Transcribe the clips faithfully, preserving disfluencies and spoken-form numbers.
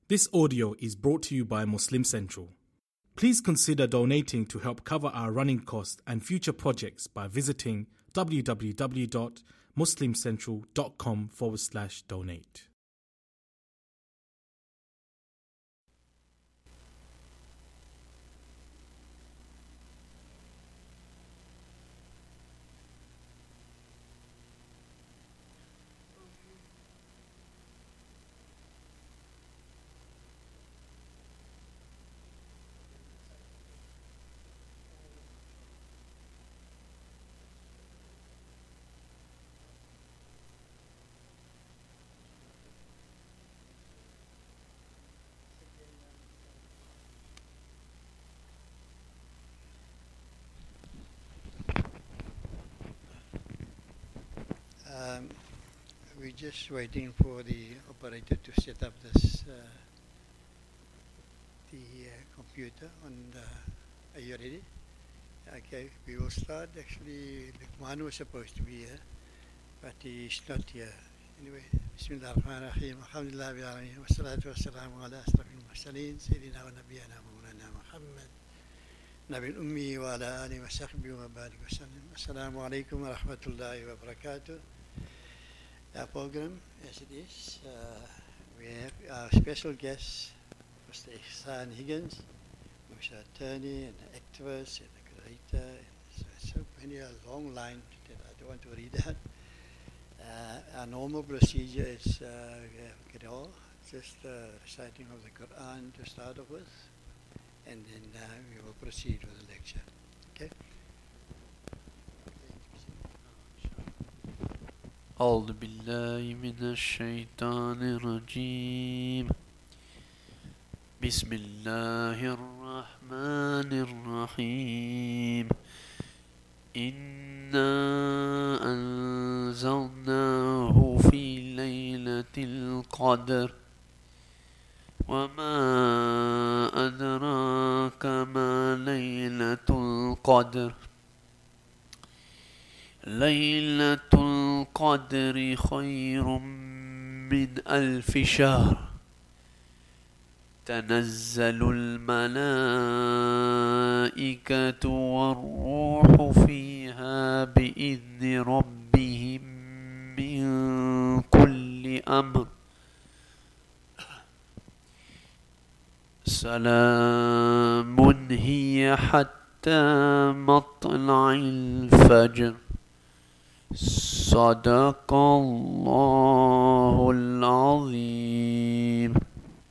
This audio is brought to you by Muslim Central. Please consider donating to help cover our running costs and future projects by visiting www.muslimcentral.com forward slash donate. Um, we're just waiting for the operator to set up this uh, the uh, computer. And uh, are you ready? Okay, we will start. Actually, Luqman was supposed to be here, but he's not here. Anyway, Bismillah ar-Rahman ar-Rahim. Alhamdulillah rabbil alamin. Wa salatu wa salamu ala asrafil mursalin. Sayyidina wa nabiyana Mawlana Muhammad. Nabi al-Ummi wa ala alihi wa sahbihi wa barik wa sallam. Assalamu alaikum wa rahmatullahi wa barakatuh. Our program, as it is, uh, we have our special guest, Mister Ihsan Higgins, who's an attorney and an activist and a creator, and so, so many, a long line that I don't want to read out. Uh, our normal procedure is uh, we have Qira'ah, just uh, reciting of the Quran to start off with, and then uh, we will proceed with the lecture. Okay? أعوذ بالله من الشيطان الرجيم بسم الله الرحمن الرحيم إنا أنزلناه في ليلة القدر وما أدراك ما ليلة القدر ليلة القدر خير من ألف شهر تنزل الملائكة والروح فيها بإذن ربهم من كل أمر سلام هي حتى مطلع الفجر صدق الله العظيم.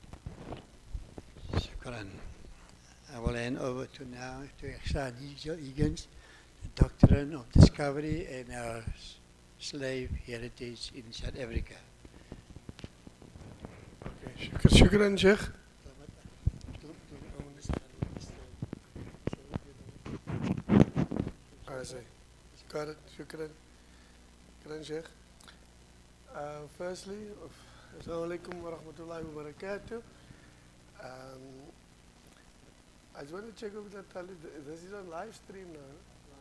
Shukran. I will hand over to now to Ihsan Higgins, the Doctrine of Discovery and our slave heritage in South Africa. Okay, shukran, Sheikh. I see. Got it. Shukran. Shukran, Sheikh. Uh, firstly, Assalamu alaikum wa rahmatullahi wa barakatuh. Um, I just want to check with that. This is on live stream now.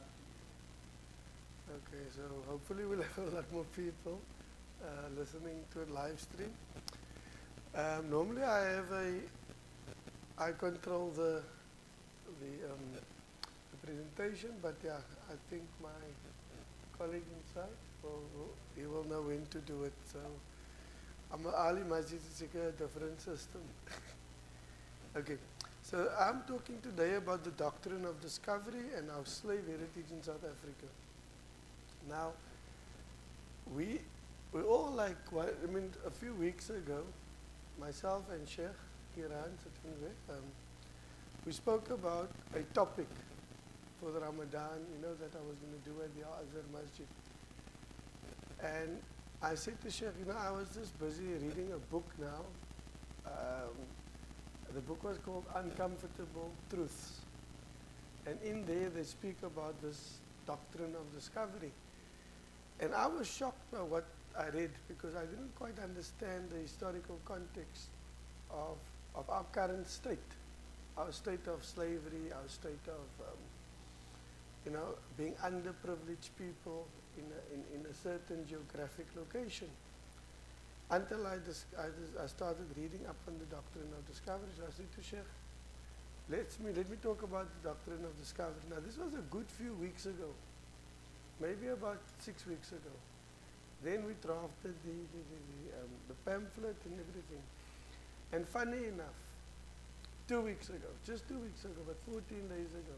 Okay, so hopefully we'll have a lot more people uh, listening to a live stream. Um, normally I have a, I control the, the, um, the presentation, but yeah, I think my colleague inside, will, will, he will know when to do it. So, I'm an Ali Masjid, it's a different system. Okay, so I'm talking today about the doctrine of discovery and our slave heritage in South Africa. Now, we we all like, I mean, a few weeks ago, myself and Sheikh Kiran, um, we spoke about a topic for the Ramadan, you know, that I was going to do at the Al-Azhar Masjid. And I said to Sheikh, you know, I was just busy reading a book now. Um, the book was called Uncomfortable Truths. And in there they speak about this doctrine of discovery. And I was shocked by what I read because I didn't quite understand the historical context of, of our current state, our state of slavery, our state of, um, you know, being underprivileged people in a, in, in a certain geographic location. until I, dis- I, dis- I started reading up on the doctrine of discovery. So I said to Sheikh, let's me, let me talk about the doctrine of discovery. Now this was a good few weeks ago, maybe about six weeks ago. Then we drafted the, the, the, the, um, the pamphlet and everything. And funny enough, two weeks ago, just two weeks ago, but fourteen days ago,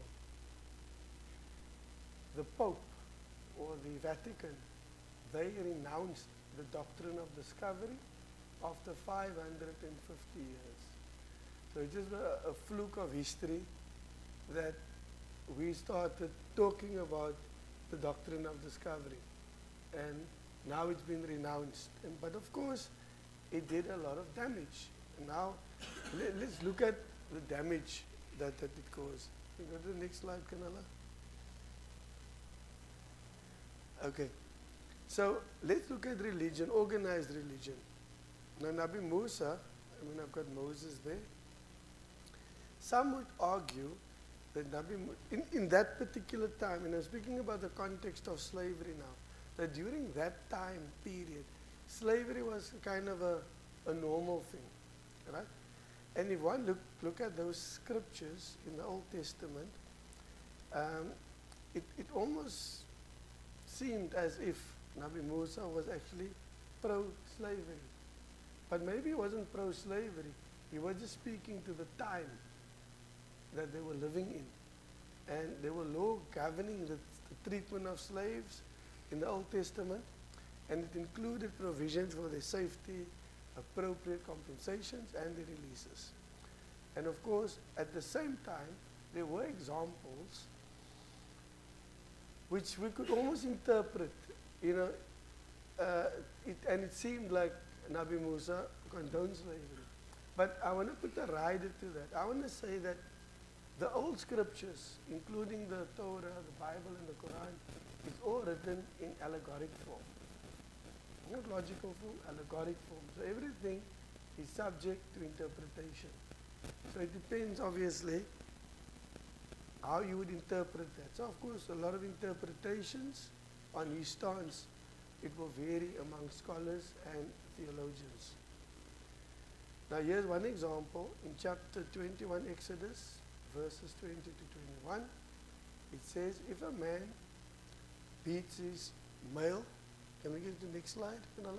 the Pope or the Vatican, they renounced the doctrine of discovery after five hundred fifty years. So it's just a, a fluke of history that we started talking about the doctrine of discovery. And now it's been renounced. And, but of course, it did a lot of damage. And now, let, let's look at the damage that, that it caused. Can you go to the next slide, Kanala? Okay. So let's look at religion, organized religion. Now Nabi Musa, I mean I've got Moses there. Some would argue that Nabi Mu- in, in that particular time, and I'm speaking about the context of slavery now, that during that time period, slavery was kind of a, a normal thing, right? And if one look, look at those scriptures in the Old Testament, um, it, it almost seemed as if Nabi Musa was actually pro-slavery. But maybe he wasn't pro-slavery. He was just speaking to the time that they were living in. And there were law governing the, the treatment of slaves in the Old Testament. And it included provisions for their safety, appropriate compensations, and the releases. And of course, at the same time, there were examples which we could almost interpret, you know, uh, it, and it seemed like Nabi Musa condoned slavery. But I want to put a rider to that. I want to say that the old scriptures, including the Torah, the Bible, and the Quran, is all written in allegoric form. Not logical form, allegoric form. So everything is subject to interpretation. So it depends, obviously, how you would interpret that. So of course, a lot of interpretations on his stance, it will vary among scholars and theologians. Now here's one example in chapter twenty-one Exodus, verses twenty to twenty-one. It says, if a man beats his male, can we get to the next slide, Kanala?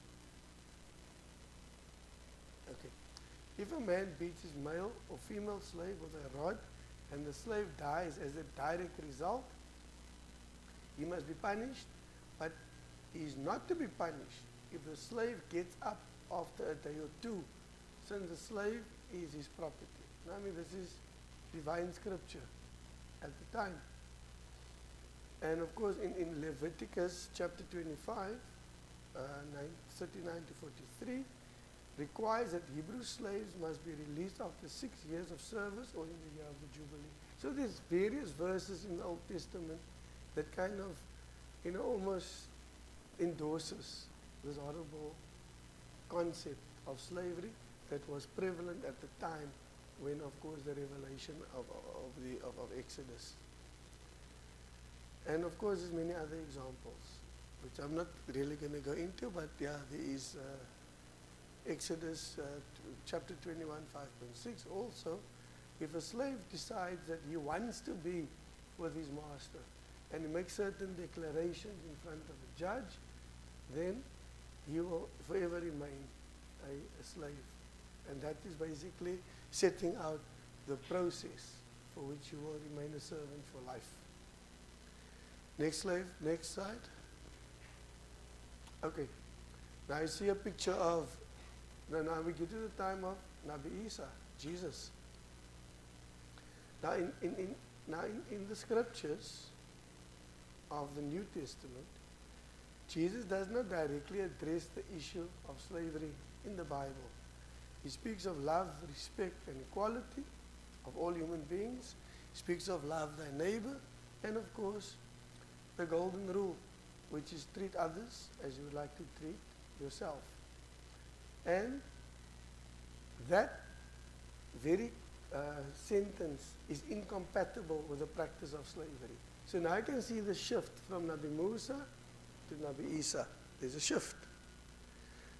Okay. If a man beats his male or female slave with a rod, and the slave dies as a direct result, he must be punished, but he is not to be punished if the slave gets up after a day or two, since the slave is his property. Now, I mean, this is divine scripture at the time. And of course, in, in Leviticus chapter twenty-five, uh, thirty-nine to forty-three, requires that Hebrew slaves must be released after six years of service or in the year of the Jubilee. So there's various verses in the Old Testament that kind of, you know, almost endorses this horrible concept of slavery that was prevalent at the time when, of course, the revelation of, of, the, of, of Exodus. And of course, there's many other examples, which I'm not really going to go into, but yeah, there is uh, Exodus uh, chapter twenty-one, five point six also, if a slave decides that he wants to be with his master and he makes certain declarations in front of a judge, then he will forever remain a, a slave. And that is basically setting out the process for which you will remain a servant for life. Next slide, next slide. Okay, now you see a picture of, now, now we get to the time of Nabi Isa, Jesus. Now in, in, in, now in, in the scriptures of the New Testament, Jesus does not directly address the issue of slavery in the Bible. He speaks of love, respect, and equality of all human beings. He speaks of love thy neighbor, and of course, the golden rule, which is treat others as you would like to treat yourself. And that very uh, sentence is incompatible with the practice of slavery. So now I can see the shift from Nabi Musa to Nabi Isa. There's a shift.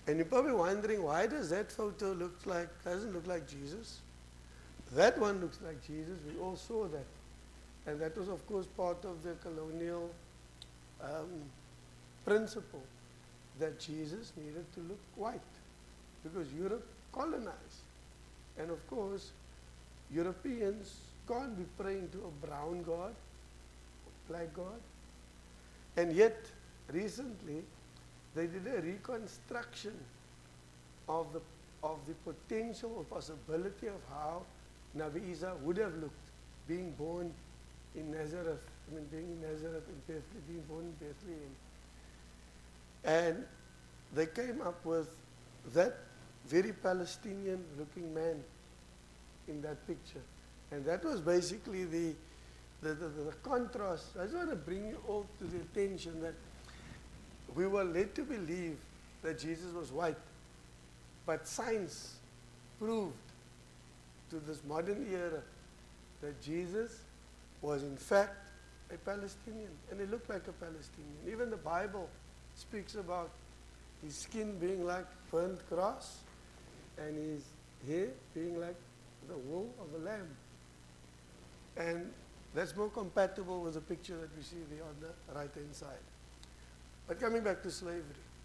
And you're probably wondering, why does that photo look like, doesn't look like Jesus? That one looks like Jesus. We all saw that. And that was, of course, part of the colonial um, principle that Jesus needed to look white because Europe colonized. And of course, Europeans can't be praying to a brown God, a black God. And yet, recently, they did a reconstruction of the, of the potential or possibility of how Nabi Isa would have looked being born in Nazareth, I mean being in Nazareth, in Bethlehem, being born in Bethlehem. And they came up with that very Palestinian looking man in that picture. And that was basically the, the, the, the contrast. I just want to bring you all to the attention that we were led to believe that Jesus was white, but science proved to this modern era that Jesus was in fact a Palestinian, and he looked like a Palestinian. Even the Bible speaks about his skin being like burnt grass and his hair being like the wool of a lamb. And that's more compatible with the picture that we see there on the right-hand side. But coming back to slavery.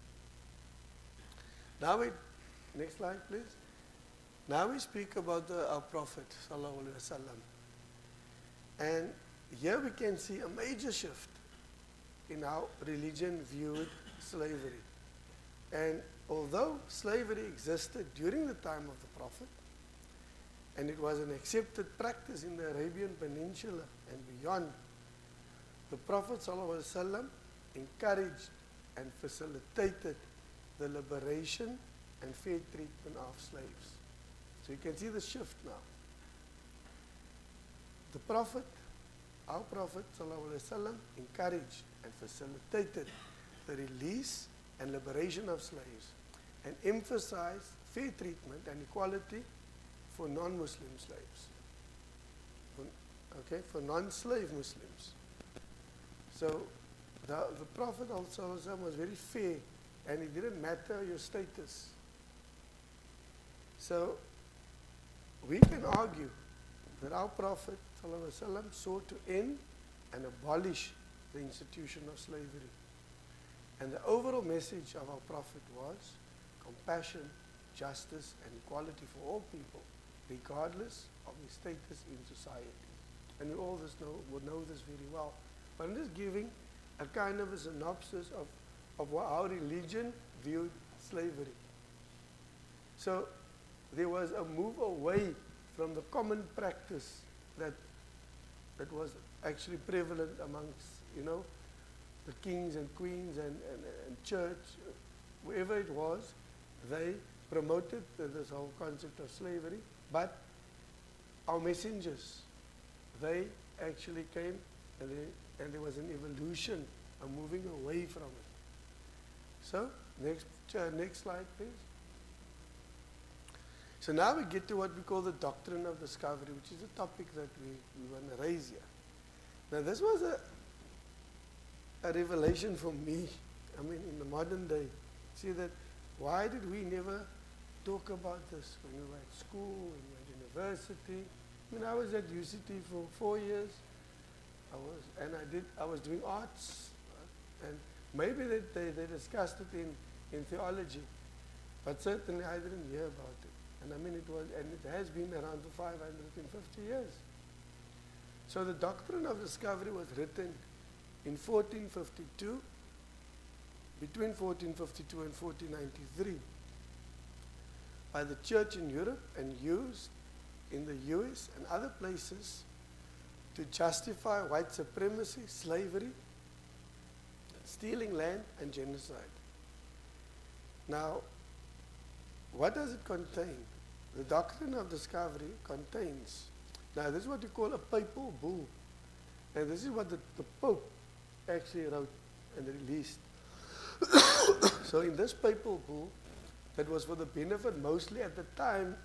Now we, next slide please. Now we speak about the, our Prophet Sallallahu Alaihi Wasallam. And here we can see a major shift in how religion viewed slavery. And although slavery existed during the time of the Prophet, and it was an accepted practice in the Arabian Peninsula and beyond, the Prophet ﷺ encouraged and facilitated the liberation and fair treatment of slaves. So you can see the shift now. The Prophet, our Prophet ﷺ, encouraged and facilitated the release and liberation of slaves and emphasized fair treatment and equality for non-Muslim slaves. For, okay, for non-slave Muslims. So the, the Prophet also was very fair, and it didn't matter your status. So we can argue that our Prophet ﷺ sought to end and abolish the institution of slavery. And the overall message of our Prophet was compassion, justice, and equality for all people, regardless of their status in society. And we all this know, would know this very well. But I'm just giving a kind of a synopsis of, of what our religion viewed slavery. So there was a move away from the common practice that, that was actually prevalent amongst, you know, the kings and queens and, and, and church, wherever it was. They promoted this whole concept of slavery, but our messengers, they actually came and, they, and there was an evolution, a moving away from it. So, next, uh, next slide please. So now we get to what we call the doctrine of discovery, which is a topic that we, we want to raise here. Now this was a, a revelation for me, I mean in the modern day. See that, why did we never talk about this when we were at school, when we were at university? I mean I was at U C T for four years, I was, and I did, I was doing arts, uh, and maybe they, they, they discussed it in, in theology, but certainly I didn't hear about it. And I mean it was, and it has been around for five hundred fifty years. So the doctrine of discovery was written in fourteen fifty-two, between fourteen fifty-two and fourteen ninety-three, by the church in Europe and used in the U S and other places to justify white supremacy, slavery, stealing land, and genocide. Now, what does it contain? The doctrine of discovery contains, now this is what we call a papal bull. And this is what the, the Pope actually wrote and released. So in this papal bull, that was for the benefit mostly at the time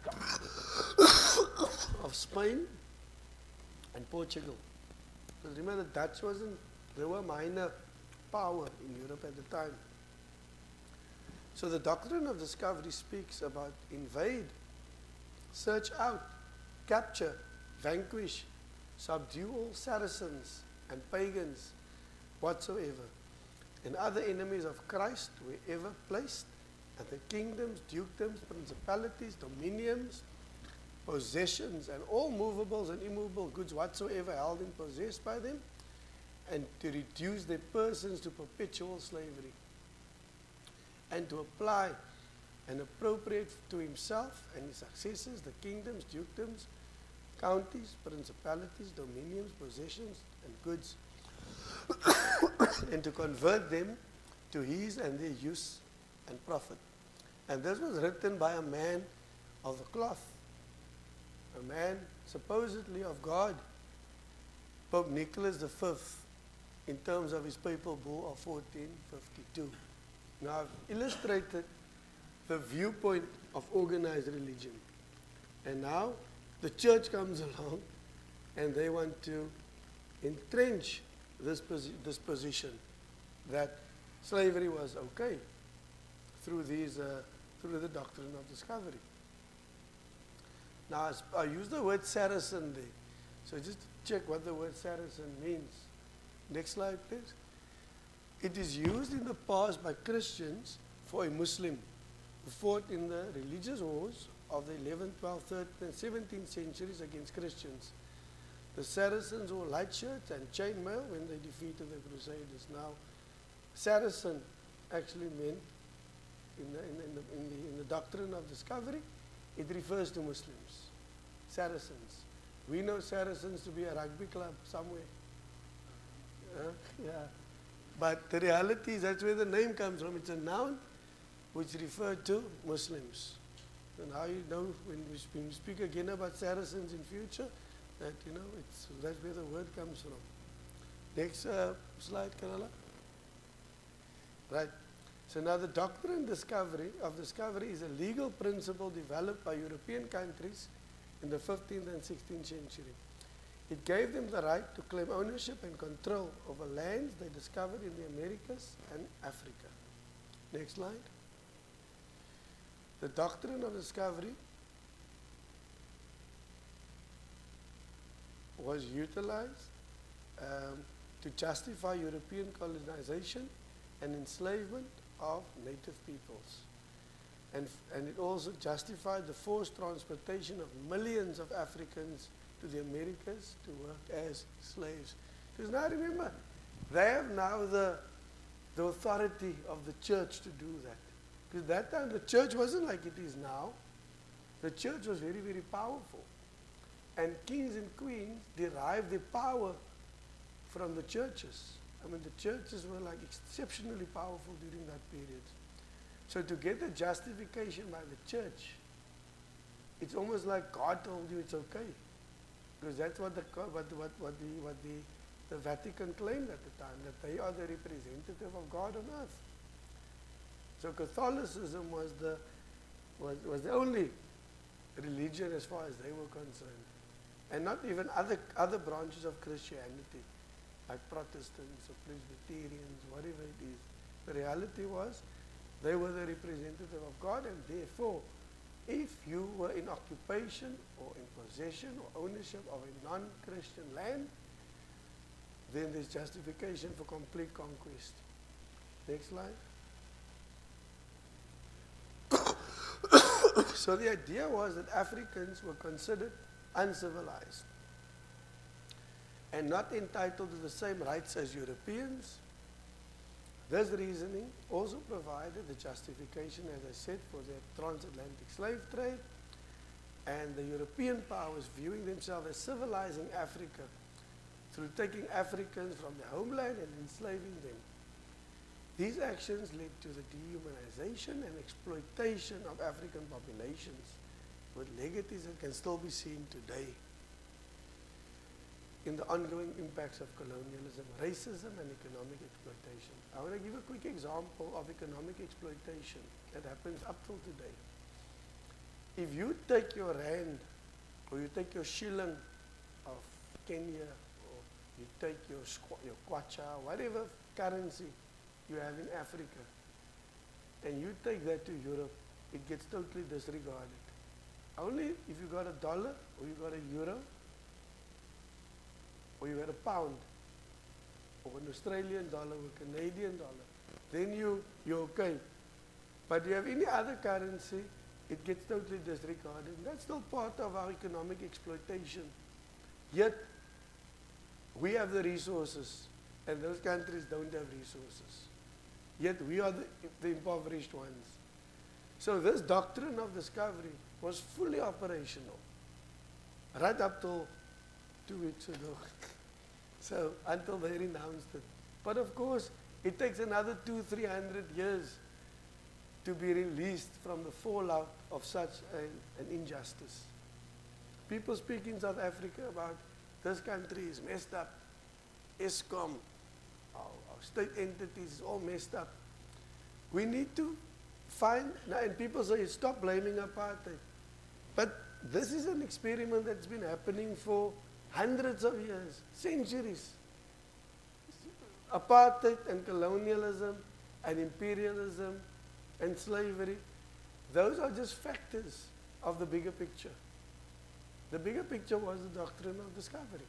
of Spain and Portugal. Because remember the Dutch wasn't, they were minor power in Europe at the time. So the doctrine of discovery speaks about invade, search out, capture, vanquish, subdue all Saracens and pagans whatsoever, and other enemies of Christ wherever placed, and the kingdoms, dukedoms, principalities, dominions, possessions, and all movables and immovable goods whatsoever held and possessed by them, and to reduce their persons to perpetual slavery, and to apply and appropriate to himself and his successors the kingdoms, dukedoms, counties, principalities, dominions, possessions, and goods, and to convert them to his and their use and profit. And this was written by a man of the cloth, a man supposedly of God, Pope Nicholas the Fifth, in terms of his papal bull of fourteen fifty-two. Now I've illustrated the viewpoint of organized religion. And now the church comes along and they want to entrench this, posi this position that slavery was okay through, these, uh, through the doctrine of discovery. Now I use the word Saracen there. So just to check what the word Saracen means. Next slide, please. It is used in the past by Christians for a Muslim who fought in the religious wars of the eleventh, twelfth, thirteenth, and seventeenth centuries against Christians. The Saracens wore light shirts and chainmail when they defeated the Crusaders. Now, Saracen actually meant, in the, in, the, in, the, in, the, in the doctrine of discovery, it refers to Muslims. Saracens. We know Saracens to be a rugby club somewhere. Uh, yeah. But the reality is that's where the name comes from. It's a noun which refers to Muslims. And how you know when we, when we speak again about Saracens in future, that you know it's that's where the word comes from. Next uh, slide, Kerala. Right. So now the doctrine discovery of discovery is a legal principle developed by European countries in the fifteenth and sixteenth century. It gave them the right to claim ownership and control over lands they discovered in the Americas and Africa. Next slide. The doctrine of discovery was utilized um, to justify European colonization and enslavement of native peoples. And, and it also justified the forced transportation of millions of Africans to the Americas to work as slaves. Because now remember, they have now the, the authority of the church to do that. Because that time the church wasn't like it is now. The church was very, very powerful. And kings and queens derived their power from the churches. I mean, the churches were like exceptionally powerful during that period. So to get the justification by the church, it's almost like God told you it's okay. Because that's what the, what, what, what the, what the, the Vatican claimed at the time, that they are the representative of God on earth. So Catholicism was the, was, was the only religion as far as they were concerned. And not even other, other branches of Christianity, like Protestants or Presbyterians, whatever it is. The reality was they were the representative of God, and therefore, if you were in occupation or in possession or ownership of a non-Christian land, then there's justification for complete conquest. Next slide. So the idea was that Africans were considered uncivilized and not entitled to the same rights as Europeans. This reasoning also provided the justification, as I said, for the transatlantic slave trade, and the European powers viewing themselves as civilizing Africa through taking Africans from their homeland and enslaving them. These actions led to the dehumanization and exploitation of African populations, with legacies that can still be seen today in the ongoing impacts of colonialism, racism, and economic exploitation. I want to give a quick example of economic exploitation that happens up till today. If you take your rand, or you take your shilling of Kenya, or you take your, your kwacha, whatever currency you have in Africa, and you take that to Europe, it gets totally disregarded. Only if you got a dollar, or you got a euro, or you got a pound, or an Australian dollar, or a Canadian dollar, then you, you're okay. But you have any other currency, it gets totally disregarded. And that's still part of our economic exploitation. Yet, we have the resources, and those countries don't have resources. Yet, we are the, the impoverished ones. So this doctrine of discovery was fully operational, right up till two weeks ago. So, until they renounced it. But of course, it takes another two, three hundred years to be released from the fallout of such a, an injustice. People speak in South Africa about this country is messed up. ESCOM, our, our state entities is all messed up. We need to find, now, and people say, stop blaming apartheid. But this is an experiment that's been happening for hundreds of years, centuries. Apartheid and colonialism and imperialism and slavery, those are just factors of the bigger picture. The bigger picture was the doctrine of discovery.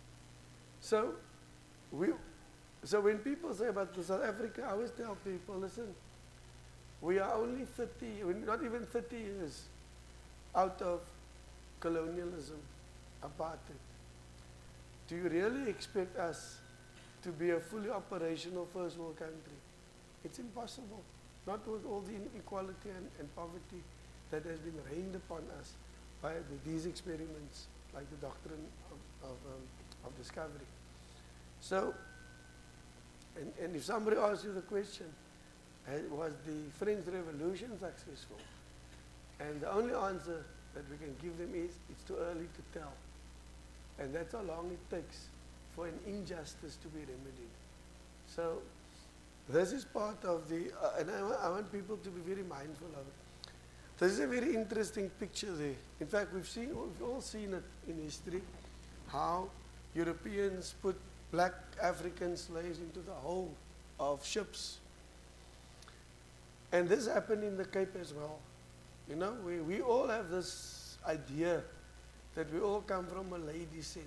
So, we, so when people say about South Africa, I always tell people, listen, we are only thirty, we're not even thirty years out of colonialism, apartheid. Do you really expect us to be a fully operational first world country? It's impossible. Not with all the inequality and, and poverty that has been rained upon us by the, these experiments, like the doctrine of, of, um, of discovery. So, and, and if somebody asks you the question, uh, was the French Revolution successful? And the only answer that we can give them is, it's too early to tell. And that's how long it takes for an injustice to be remedied. So, this is part of the, uh, and I, wa I want people to be very mindful of it. This is a very interesting picture there. In fact, we've seen, we've all seen it in history, how Europeans put black African slaves into the hull of ships. And this happened in the Cape as well. You know, we, we all have this idea that we all come from Malay descent.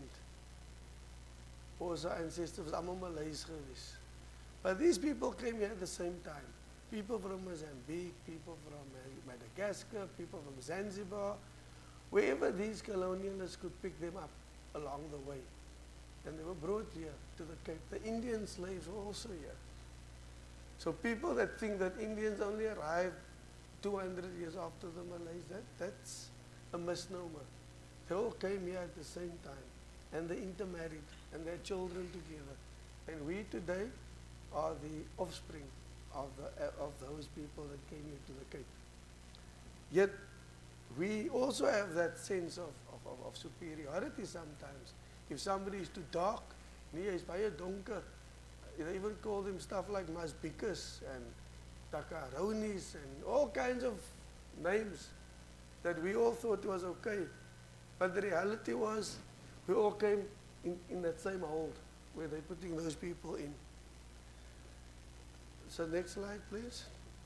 Ons ancestors was allemaal Malays geweest. But these people came here at the same time. People from Mozambique, people from Madagascar, people from Zanzibar, wherever these colonialists could pick them up along the way. And they were brought here to the Cape. The Indian slaves were also here. So people that think that Indians only arrived two hundred years after the Malays, that, that's a misnomer. They all came here at the same time. And they intermarried and they had children together. And we today are the offspring of, the, uh, of those people that came into the Cape. Yet, we also have that sense of, of, of, of superiority sometimes. If somebody is too dark, nee, is baie donker. They even call them stuff like Masbikas and Takaronis and all kinds of names that we all thought was okay. But the reality was, we all came in, in that same hold where they're putting those people in. So next slide, please.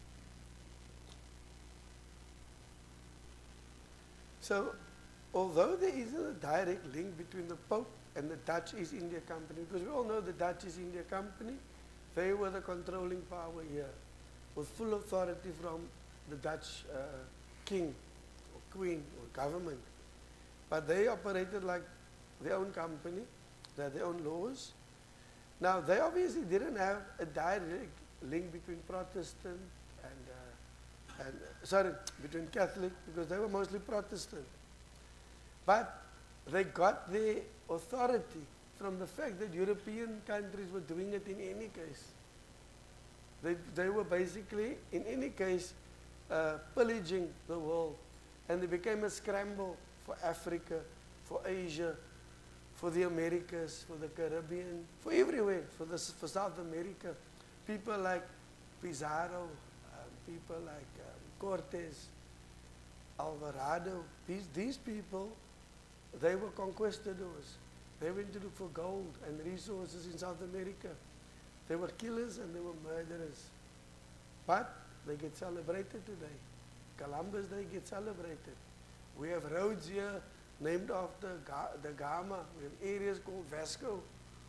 So, although there isn't a direct link between the Pope and the Dutch East India Company, because we all know the Dutch East India Company, they were the controlling power here, with full authority from the Dutch uh, king or queen or government. But they operated like their own company, they had their own laws. Now, they obviously didn't have a direct link between Protestant and, uh, and uh, sorry, between Catholic, because they were mostly Protestant. But they got their authority from the fact that European countries were doing it in any case. They, they were basically, in any case, uh, pillaging the world. And it became a scramble for Africa, for Asia, for the Americas, for the Caribbean, for everywhere, for, the, for South America. People like Pizarro, um, people like um, Cortez, Alvarado, these, these people, they were conquistadors. They went to look for gold and resources in South America. They were killers and they were murderers. But they get celebrated today. Columbus Day gets celebrated. We have roads here named after Ga- the Gama. We have areas called Vasco.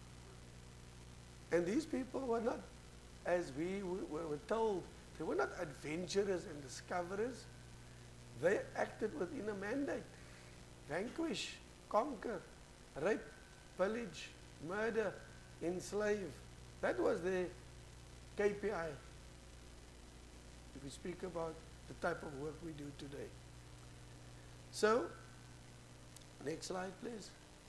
And these people were not, as we w- were told, they were not adventurers and discoverers. They acted within a mandate. Vanquish, conquer, rape, pillage, murder, enslave. That was their K P I. If we speak about the type of work we do today. So, next slide please.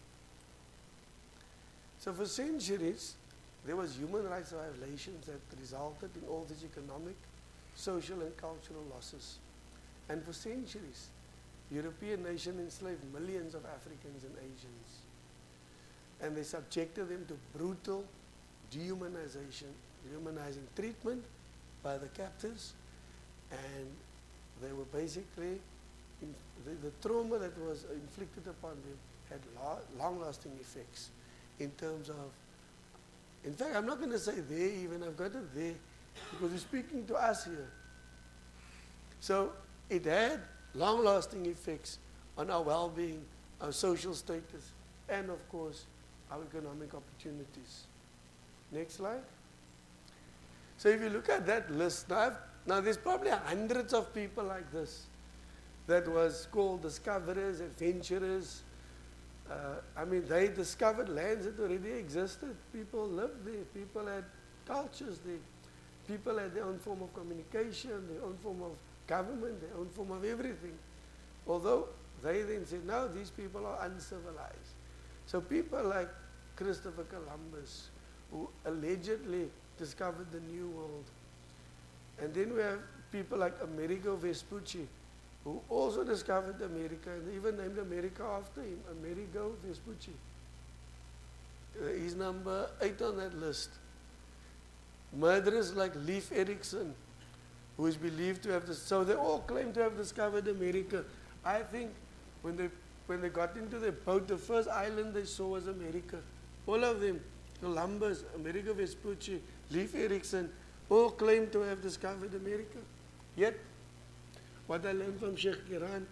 So for centuries, there was human rights violations that resulted in all these economic, social and cultural losses. And for centuries, European nations enslaved millions of Africans and Asians. And they subjected them to brutal dehumanization, dehumanizing treatment by the captors. And they were basically, in, the, the trauma that was inflicted upon them had la- long-lasting effects in terms of, in fact, I'm not going to say there even, I've got it there, because we're speaking to us here. So it had long-lasting effects on our well-being, our social status, and of course, our economic opportunities. Next slide. So if you look at that list, now, I've, now there's probably hundreds of people like this that was called discoverers, adventurers. Uh, I mean, they discovered lands that already existed. People lived there. People had cultures there. People had their own form of communication, their own form of government, their own form of everything. Although they then said, no, these people are uncivilized. So people like Christopher Columbus, who allegedly discovered the New World. And then we have people like Amerigo Vespucci, who also discovered America, and they even named America after him, Amerigo Vespucci. Uh, he's number eight on that list. Murderers like Leif Erikson, who is believed to have, dis- so they all claim to have discovered America. I think when they, when they got into the boat, the first island they saw was America. All of them, Columbus, Amerigo Vespucci, Leif Erikson, all claim to have discovered America. Yet, what I learned from Sheikh Kiran,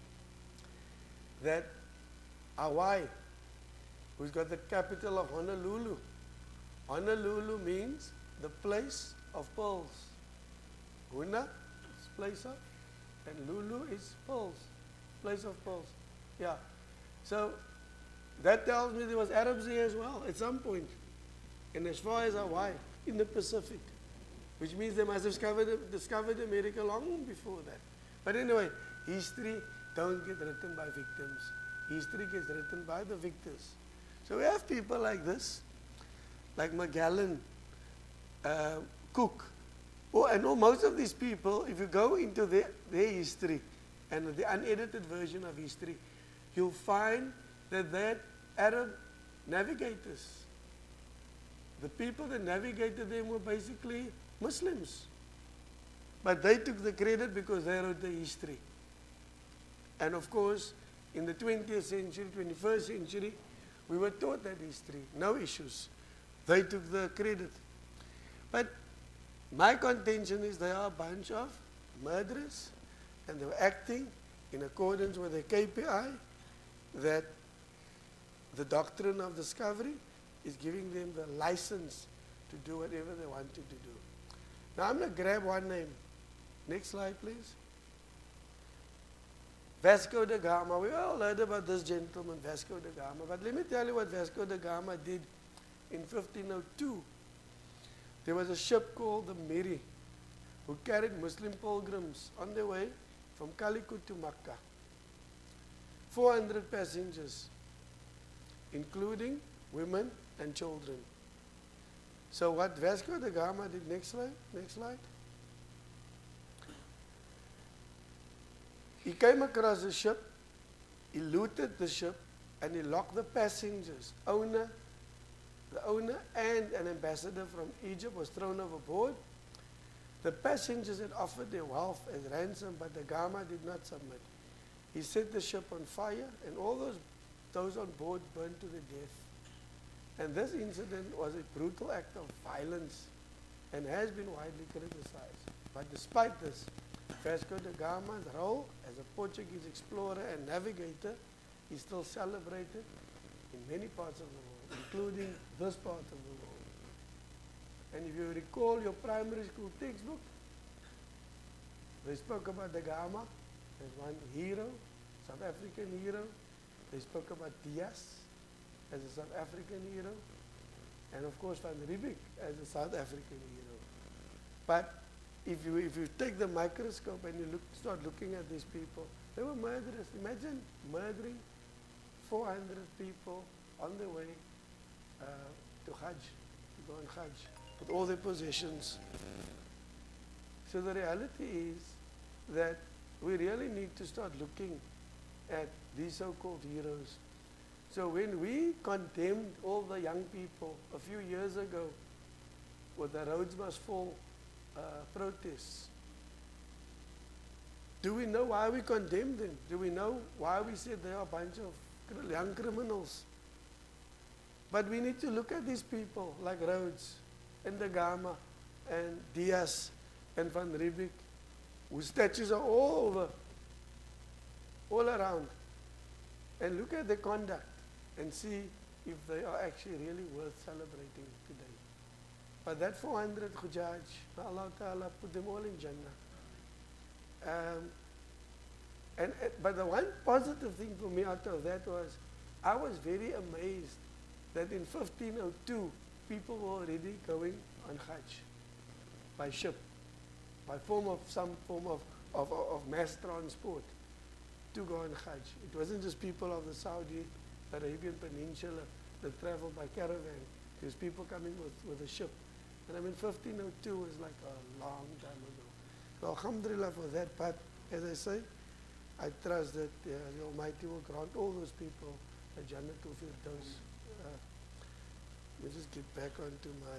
that Hawaii, who's got the capital of Honolulu, Honolulu means the place of pearls. Huna is place of, and Lulu is pearls, place of pearls. Yeah. So that tells me there was Arabs here as well at some point. And as far as Hawaii, in the Pacific, which means they must have discovered, discovered America long before that. But anyway, history don't get written by victims. History gets written by the victors. So we have people like this, like Magellan, uh, Cook. Oh, I know most of these people, if you go into their, their history and the unedited version of history, you'll find that they're Arab navigators. The people that navigated them were basically Muslims. But they took the credit because they wrote the history. And of course, in the twentieth century, twenty-first century, we were taught that history, no issues. They took the credit. But my contention is they are a bunch of murderers, and they were acting in accordance with the K P I that the doctrine of discovery is giving them the license to do whatever they wanted to do. Now I'm going to grab one name. Next slide, please. Vasco da Gama. We all heard about this gentleman, Vasco da Gama. But let me tell you what Vasco da Gama did in fifteen oh two. There was a ship called the Mary who carried Muslim pilgrims on their way from Calicut to Makkah. four hundred passengers, including women and children. So what Vasco da Gama did, next slide, next slide. He came across the ship, he looted the ship, and he locked the passengers. Owner, the owner and an ambassador from Egypt was thrown overboard. The passengers had offered their wealth as ransom, but da Gama did not submit. He set the ship on fire, and all those, those on board burned to the death. And this incident was a brutal act of violence and has been widely criticized. But despite this, Vasco da Gama's role as a Portuguese explorer and navigator is still celebrated in many parts of the world, including this part of the world. And if you recall your primary school textbook, they spoke about da Gama as one hero, South African hero. They spoke about Diaz as a South African hero, and of course Van Riebeeck as a South African hero. But if you, if you take the microscope and you look, start looking at these people, they were murderers. Imagine murdering four hundred people on their way uh, to Hajj, to go on Hajj, with all their possessions. So the reality is that we really need to start looking at these so-called heroes. So when we condemned all the young people a few years ago with the Rhodes Must Fall uh, protests, do we know why we condemned them? Do we know why we said they are a bunch of young criminals? But we need to look at these people like Rhodes and da Gama and Diaz and Van Riebeeck, whose statues are all over, all around, and look at their conduct and see if they are actually really worth celebrating today. But that four hundred Hujjaj, may Allah Ta'ala put them all in Jannah. Um, and, uh, but the one positive thing for me out of that was, I was very amazed that in fifteen oh two, people were already going on Hajj by ship, by form of some form of, of, of mass transport to go on Hajj. It wasn't just people of the Saudi Arabian Peninsula that traveled by caravan. It was people coming with, with a ship. And I mean, fifteen oh two was like a long time ago. So alhamdulillah for that. But as I say, I trust that uh, the Almighty will grant all those people a Jannatul Firdaus. Uh, let me just get back onto my...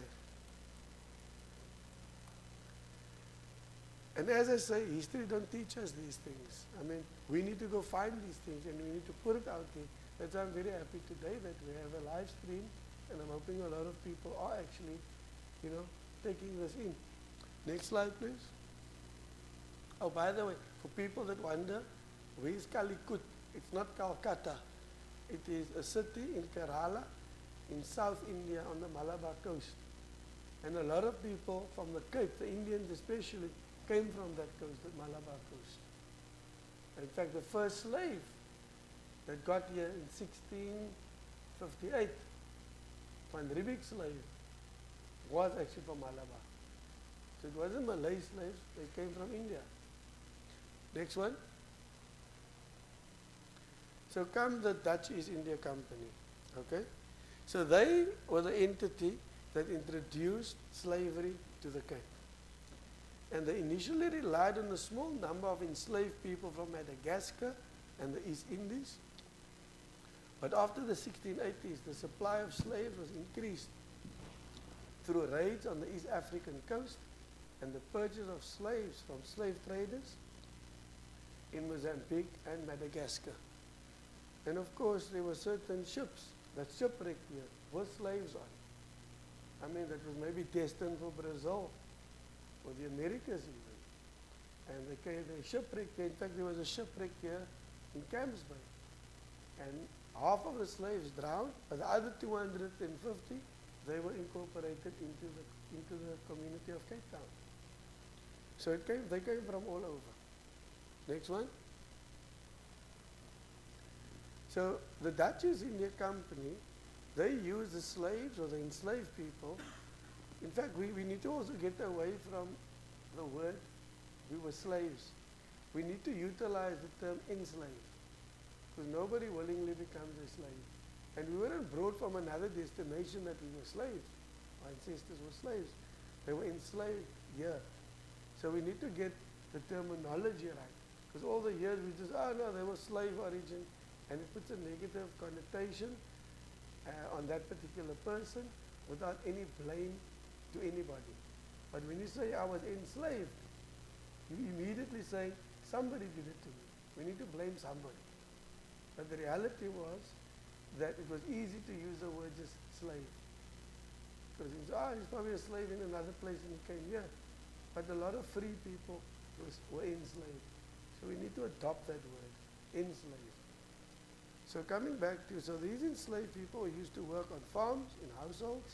And as I say, history don't teach us these things. I mean, we need to go find these things and we need to put it out there. That's why I'm very happy today that we have a live stream, and I'm hoping a lot of people are actually, you know, taking this in. Next slide, please. Oh, by the way, for people that wonder, where is Calicut? It's not Calcutta. It is a city in Kerala, in South India on the Malabar coast. And a lot of people from the Cape, the Indians especially, came from that coast, the Malabar coast. In fact, the first slave that got here in sixteen fifty-eight, Van Riebeeck's slave, was actually from Malabar. So it wasn't Malay slaves, they came from India. Next one. So come the Dutch East India Company, okay? So they were the entity that introduced slavery to the Cape. And they initially relied on a small number of enslaved people from Madagascar and the East Indies. But after the sixteen eighties, the supply of slaves was increased through raids on the East African coast and the purchase of slaves from slave traders in Mozambique and Madagascar. And of course, there were certain ships that shipwrecked here with slaves on. I mean, that was maybe destined for Brazil or the Americas even. And they came, they shipwrecked here. In fact, there was a shipwreck here in Camps Bay. And half of the slaves drowned, but the other two hundred fifty, they were incorporated into the, into the community of Cape Town. So it came, they came from all over. Next one. So the Dutch East India Company, they used the slaves or the enslaved people. In fact, we, we need to also get away from the word we were slaves. We need to utilize the term enslaved, because nobody willingly becomes a slave. And we weren't brought from another destination that we were slaves. Our ancestors were slaves. They were enslaved here. So we need to get the terminology right. Because all the years we just, oh no, they were slave origin. And it puts a negative connotation uh, on that particular person without any blame to anybody. But when you say I was enslaved, you immediately say somebody did it to me. We need to blame somebody. But the reality was that it was easy to use the word just slave. Because you say, oh, he's probably a slave in another place and he came here. but a lot of free people was, were enslaved. So we need to adopt that word, enslaved. So coming back to, so these enslaved people used to work on farms, in households,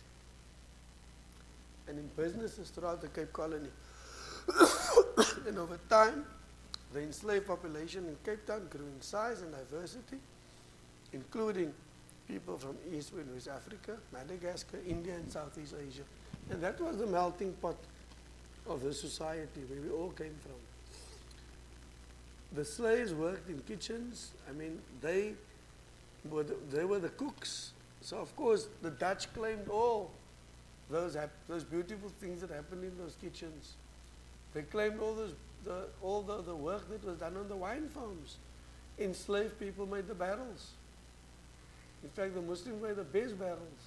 and in businesses throughout the Cape Colony. And over time, the enslaved population in Cape Town grew in size and diversity, including people from East and West Africa, Madagascar, India, and Southeast Asia. And that was the melting pot of the society where we all came from. The slaves worked in kitchens. I mean, they were the, they were the cooks. So of course, the Dutch claimed all those hap those beautiful things that happened in those kitchens. They claimed all those the, all the, the work that was done on the wine farms. Enslaved people made the barrels. In fact, the Muslims made the best barrels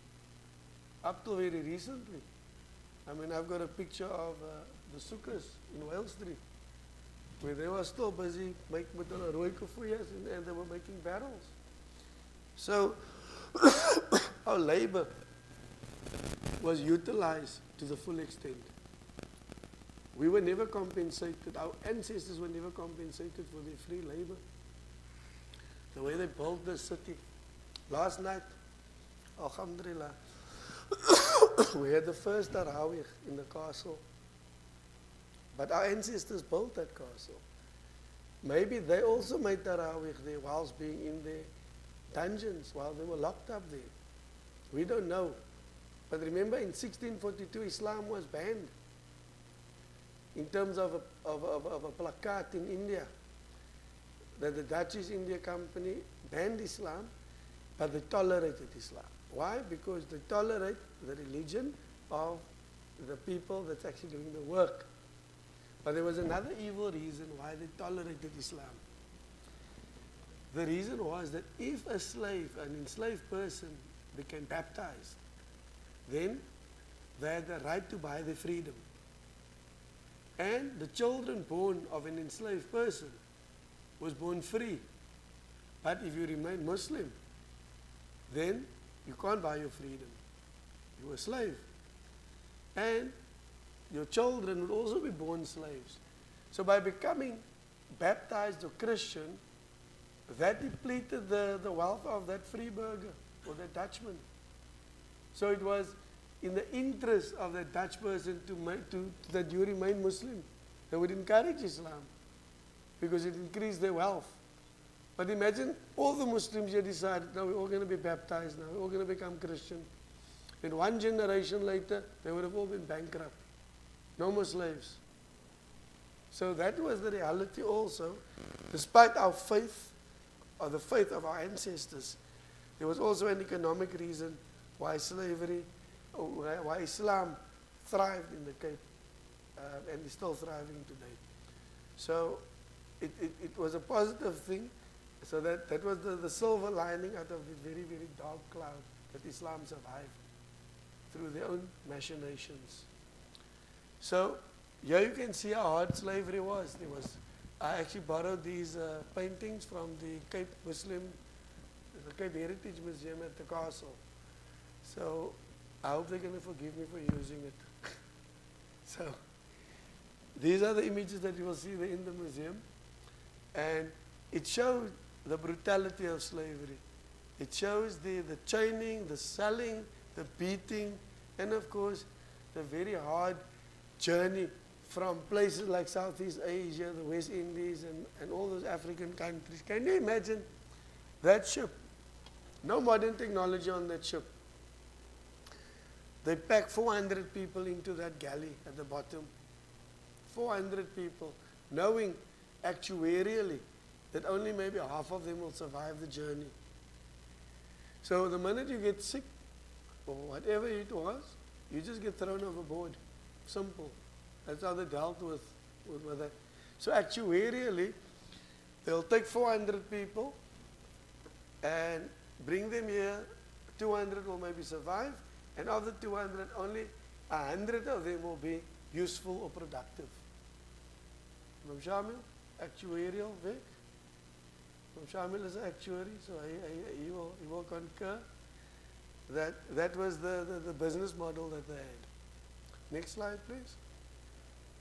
up till very recently. I mean, I've got a picture of uh, the sukkahs in Wales Street, where they were still busy making with the rooi koffies and, and they were making barrels. So our labor was utilized to the full extent. We were never compensated, our ancestors were never compensated for their free labor. The way they built the city. Last night, alhamdulillah, we had the first tarawih in the castle. But our ancestors built that castle. Maybe they also made tarawih there whilst being in their dungeons, while they were locked up there. We don't know. But remember, in sixteen forty-two, Islam was banned in terms of a, of, of, of a plakat in India, that the Dutch East India Company banned Islam, but they tolerated Islam. Why? Because they tolerate the religion of the people that's actually doing the work. But there was another evil reason why they tolerated Islam. The reason was that if a slave, an enslaved person, became baptized, then they had the right to buy their freedom. And the children born of an enslaved person was born free. But if you remain Muslim, then you can't buy your freedom. You were a slave. And your children would also be born slaves. So by becoming baptized or Christian, that depleted the, the wealth of that free burger or that Dutchman. So it was in the interest of that Dutch person to make, to, that you remain Muslim. They would encourage Islam because it increased their wealth. But imagine all the Muslims here decided, now we're all going to be baptized now, we're all going to become Christian. And one generation later, they would have all been bankrupt. No more slaves. So that was the reality also. Despite our faith, or the faith of our ancestors, there was also an economic reason why slavery, or why Islam thrived in the Cape, uh, and is still thriving today. So it, it, it was a positive thing. So that, that was the, the silver lining out of the very, very dark cloud that Islam survived through their own machinations. So here you can see how hard slavery was. There was, I actually borrowed these uh, paintings from the Cape Muslim, the Cape Heritage Museum at the castle. So I hope they're going to forgive me for using it. So these are the images that you will see there in the museum. And it shows the brutality of slavery. It shows the, the chaining, the selling, the beating, and of course, the very hard journey from places like Southeast Asia, the West Indies, and, and all those African countries. Can you imagine that ship? No modern technology on that ship. They packed four hundred people into that galley at the bottom. four hundred people, knowing actuarially that only maybe half of them will survive the journey. So the minute you get sick, or whatever it was, you just get thrown overboard. Simple. That's how they dealt with, with, with that. So actuarially, they'll take four hundred people and bring them here. two hundred will maybe survive, and of the two hundred, only one hundred of them will be useful or productive. Mam Shamil, actuarial Vic. Mam Shamil is an actuary, so he, he, he, will, he will concur that that was the, the, the business model that they had. Next slide, please.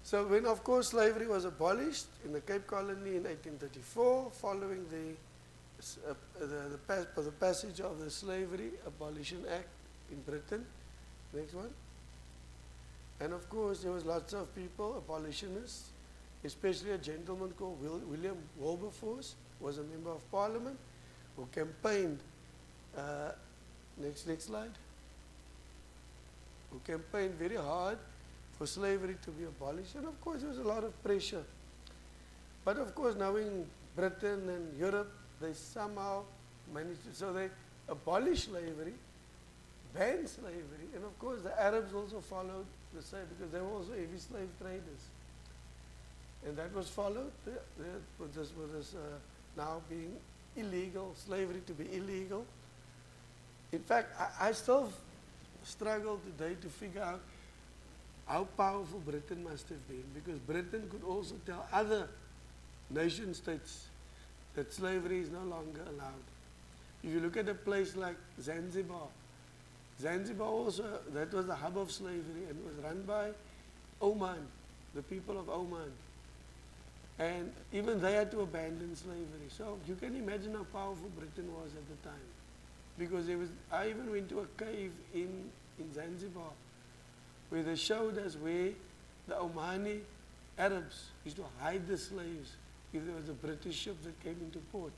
So when, of course, slavery was abolished in the Cape Colony in eighteen thirty-four, following the, uh, the, the, pas the passage of the Slavery Abolition Act in Britain. Next one. And of course, there was lots of people, abolitionists, especially a gentleman called Will, William Wilberforce, was a member of Parliament, who campaigned, uh, next, next slide, who campaigned very hard for slavery to be abolished. And of course, there was a lot of pressure. But of course, knowing Britain and Europe, they somehow managed to, so they abolished slavery, banned slavery, and of course, the Arabs also followed the same, because they were also heavy slave traders. And that was followed, the, the, with this, with this uh, now being illegal, slavery to be illegal. In fact, I, I still struggle today to figure out how powerful Britain must have been, because Britain could also tell other nation states that slavery is no longer allowed. If you look at a place like Zanzibar, Zanzibar also, that was the hub of slavery, and it was run by Oman, the people of Oman. And even they had to abandon slavery. So you can imagine how powerful Britain was at the time. Because there was, I even went to a cave in, in Zanzibar, where they showed us where the Omani Arabs used to hide the slaves if there was a British ship that came into port.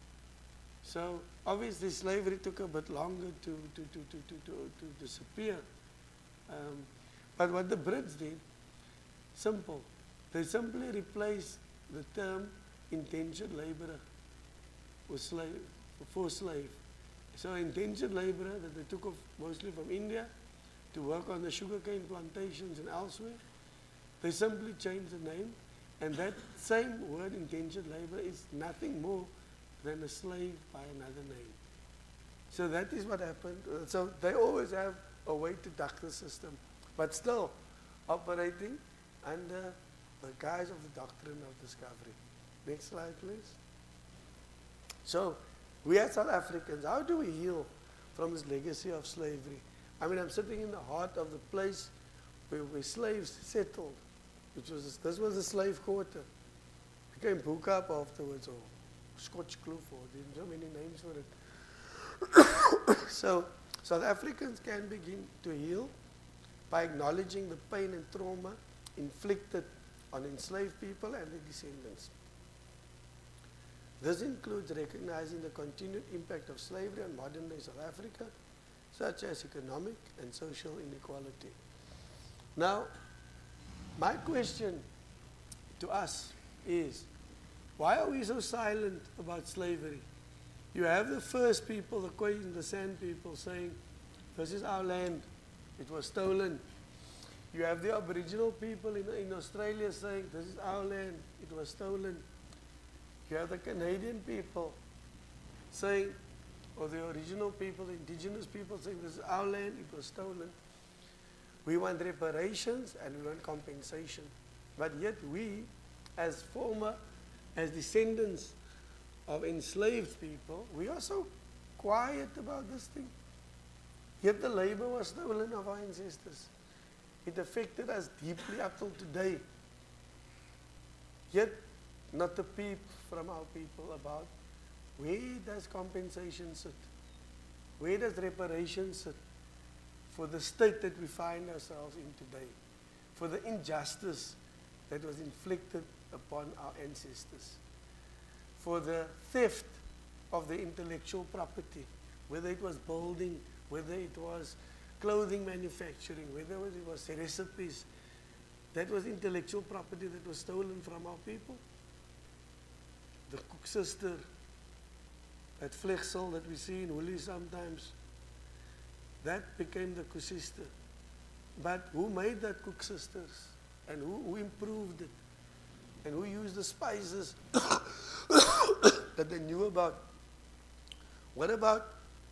So obviously slavery took a bit longer to, to, to, to, to, to, to disappear. Um, but what the Brits did, simple. They simply replaced the term indentured laborer with slave, for slave. So indentured laborer that they took off mostly from India to work on the sugarcane plantations and elsewhere, they simply changed the name, and that same word, indentured labor, is nothing more than a slave by another name. So that is what happened. Uh, so they always have a way to duck the system, but still operating under the guise of the doctrine of discovery. Next slide, please. So we as South Africans, how do we heal from this legacy of slavery? I mean, I'm sitting in the heart of the place where, where slaves settled, which was, this was the slave quarter. It became Bukap afterwards, or Scotch Kloof, or there's so many names for it. So South Africans can begin to heal by acknowledging the pain and trauma inflicted on enslaved people and their descendants. This includes recognizing the continued impact of slavery on modern-day South Africa, such as economic and social inequality. Now, my question to us is, why are we so silent about slavery? You have the first people, the Khoi and the San people, saying, this is our land, it was stolen. You have the Aboriginal people in, in Australia saying, this is our land, it was stolen. You have the Canadian people saying, or the original people, the indigenous people saying, this is our land, it was stolen. We want reparations and we want compensation. But yet we, as former, as descendants of enslaved people, we are so quiet about this thing. Yet the labor was stolen of our ancestors. It affected us deeply up till today. Yet not a peep from our people about where does compensation sit? Where does reparation sit for the state that we find ourselves in today? For the injustice that was inflicted upon our ancestors? For the theft of the intellectual property, whether it was building, whether it was clothing manufacturing, whether it was recipes, that was intellectual property that was stolen from our people. The cook sister, that flexel that we see in Woolies sometimes, that became the cook sister. But who made that cook sisters? And who, who improved it? And who used the spices that they knew about? What about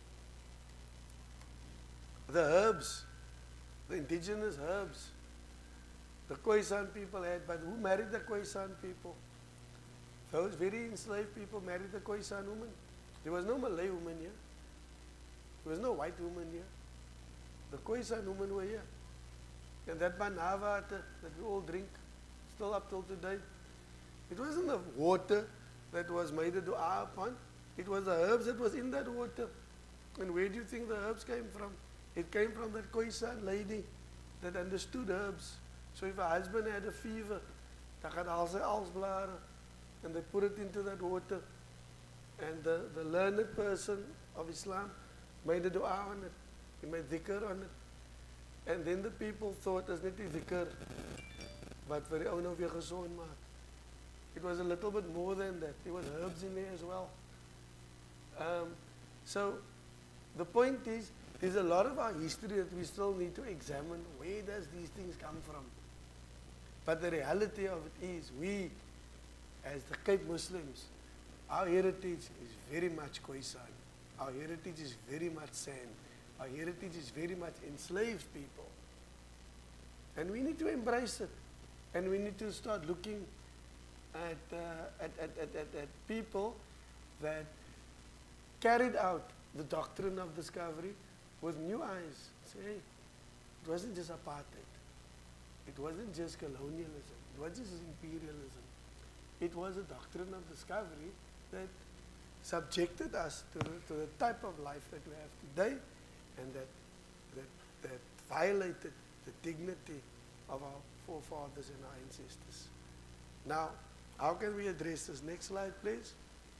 the herbs, the indigenous herbs? The Khoisan people had, but who married the Khoisan people? Those very enslaved people married the Khoisan woman. There was no Malay woman here. There was no white woman here. The Khoisan women were here. And that banava that we all drink, still up till today. It wasn't the water that was made a dua upon. It was the herbs that was in that water. And where do you think the herbs came from? It came from that Khoisan lady that understood herbs. So if a husband had a fever, dan gaan al sy alsblare and they put it into that water. And the, the learned person of Islam made a dua on it. He made dhikr on it. And then the people thought, it's not die dhikr, but vir die ou nou weer gesond maak. It was a little bit more than that. There was herbs in there as well. Um, so the point is, there's a lot of our history that we still need to examine. Where does these things come from? But the reality of it is, we, as the Cape Muslims, our heritage is very much Khoisan. Our heritage is very much San. Our heritage is very much enslaved people. And we need to embrace it. And we need to start looking at, uh, at, at, at, at, at people that carried out the doctrine of discovery with new eyes. Say, hey, it wasn't just apartheid. It wasn't just colonialism. It wasn't just imperialism. It was a doctrine of discovery that subjected us to, to the type of life that we have today, and that, that, that violated the dignity of our forefathers and our ancestors. Now, how can we address this? Next slide, please.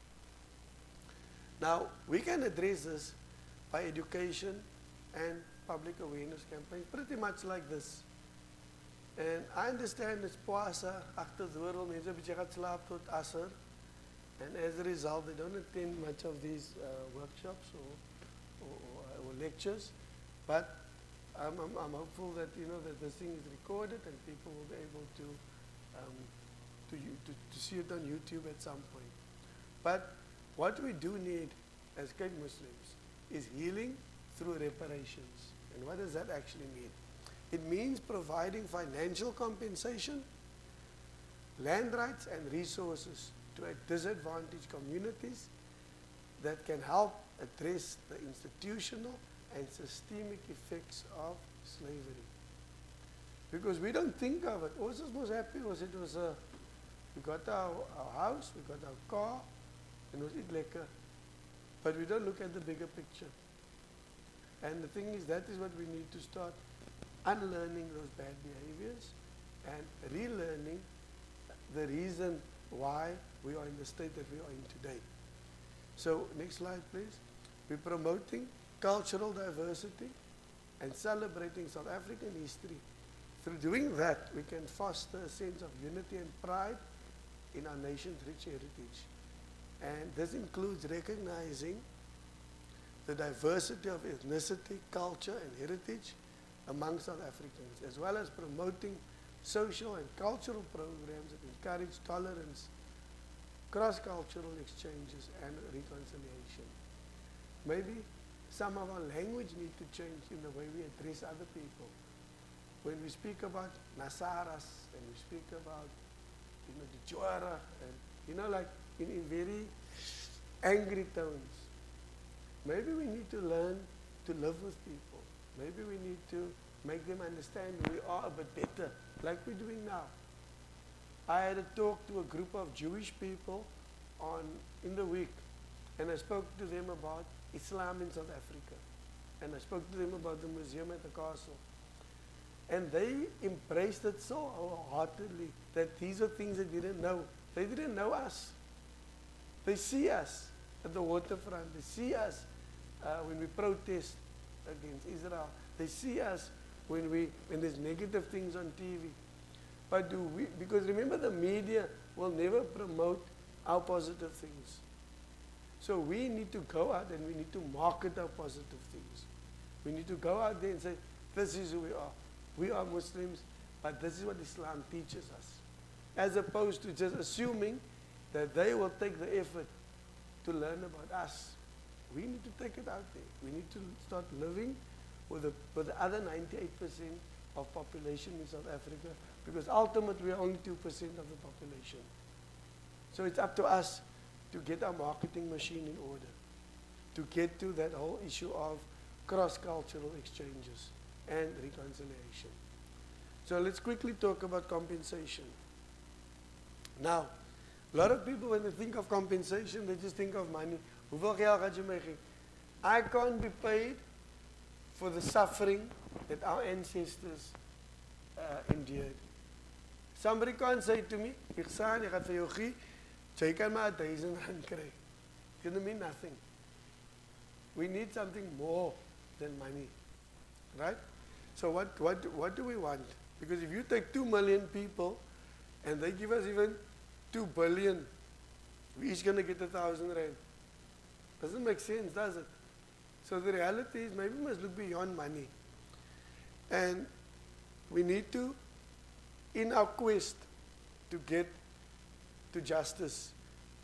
Now, we can address this by education and public awareness campaign, pretty much like this. And I understand it's Poasa, agter Dorel, mense bietjie gaan slaap tot Asr. And as a result, they don't attend much of these uh, workshops or, or, or, or lectures. But I'm, I'm, I'm hopeful that, you know, that this thing is recorded and people will be able to, um, to, to, to see it on YouTube at some point. But what we do need as Cape Muslims is healing through reparations. And what does that actually mean? It means providing financial compensation, land rights and resources to disadvantaged communities that can help address the institutional and systemic effects of slavery. Because we don't think of it. Ons is most happy was it was a, we got our, our house, we got our car, and it was eat lekker. But we don't look at the bigger picture. And the thing is, that is what we need to start unlearning those bad behaviors and relearning the reason why we are in the state that we are in today. So, next slide please. We're promoting cultural diversity and celebrating South African history. Through doing that, we can foster a sense of unity and pride in our nation's rich heritage. And this includes recognizing the diversity of ethnicity, culture and heritage among South Africans, as well as promoting social and cultural programs that encourage tolerance, cross-cultural exchanges and reconciliation. Maybe some of our language need to change in the way we address other people. When we speak about Nasaras and we speak about, you know, the Joara, and you know, like in, in very angry tones, maybe we need to learn to live with people. Maybe we need to make them understand we are a bit better, like we're doing now. I had a talk to a group of Jewish people on in the week, and I spoke to them about Islam in South Africa, and I spoke to them about the museum at the castle. And they embraced it so wholeheartedly that these are things they didn't know. They didn't know us. They see us at the waterfront. They see us uh, when we protest against Israel. They see us when, we, when there's negative things on T V. But do we, because remember, the media will never promote our positive things. So we need to go out and we need to market our positive things. We need to go out there and say, this is who we are. We are Muslims, but this is what Islam teaches us. As opposed to just assuming that they will take the effort to learn about us. We need to take it out there. We need to start living with the, with the other ninety-eight percent of population in South Africa, because ultimately we are only two percent of the population. So it's up to us to get our marketing machine in order, to get to that whole issue of cross-cultural exchanges and reconciliation. So let's quickly talk about compensation. Now, a lot of people, when they think of compensation, they just think of money. Hoeveel geld gaat jy my gee? I can't be paid for the suffering that our ancestors uh, endured. Somebody can't say to me, ek saan, ek gaan vir jou gee, jy kan maar duizend rand kry. It's going to mean nothing. We need something more than money, right? So what, what, what do we want? Because if you take two million people and they give us even two billion, we're each going to get a thousand rand. Doesn't make sense, does it? So the reality is maybe we must look beyond money. And we need to, in our quest to get to justice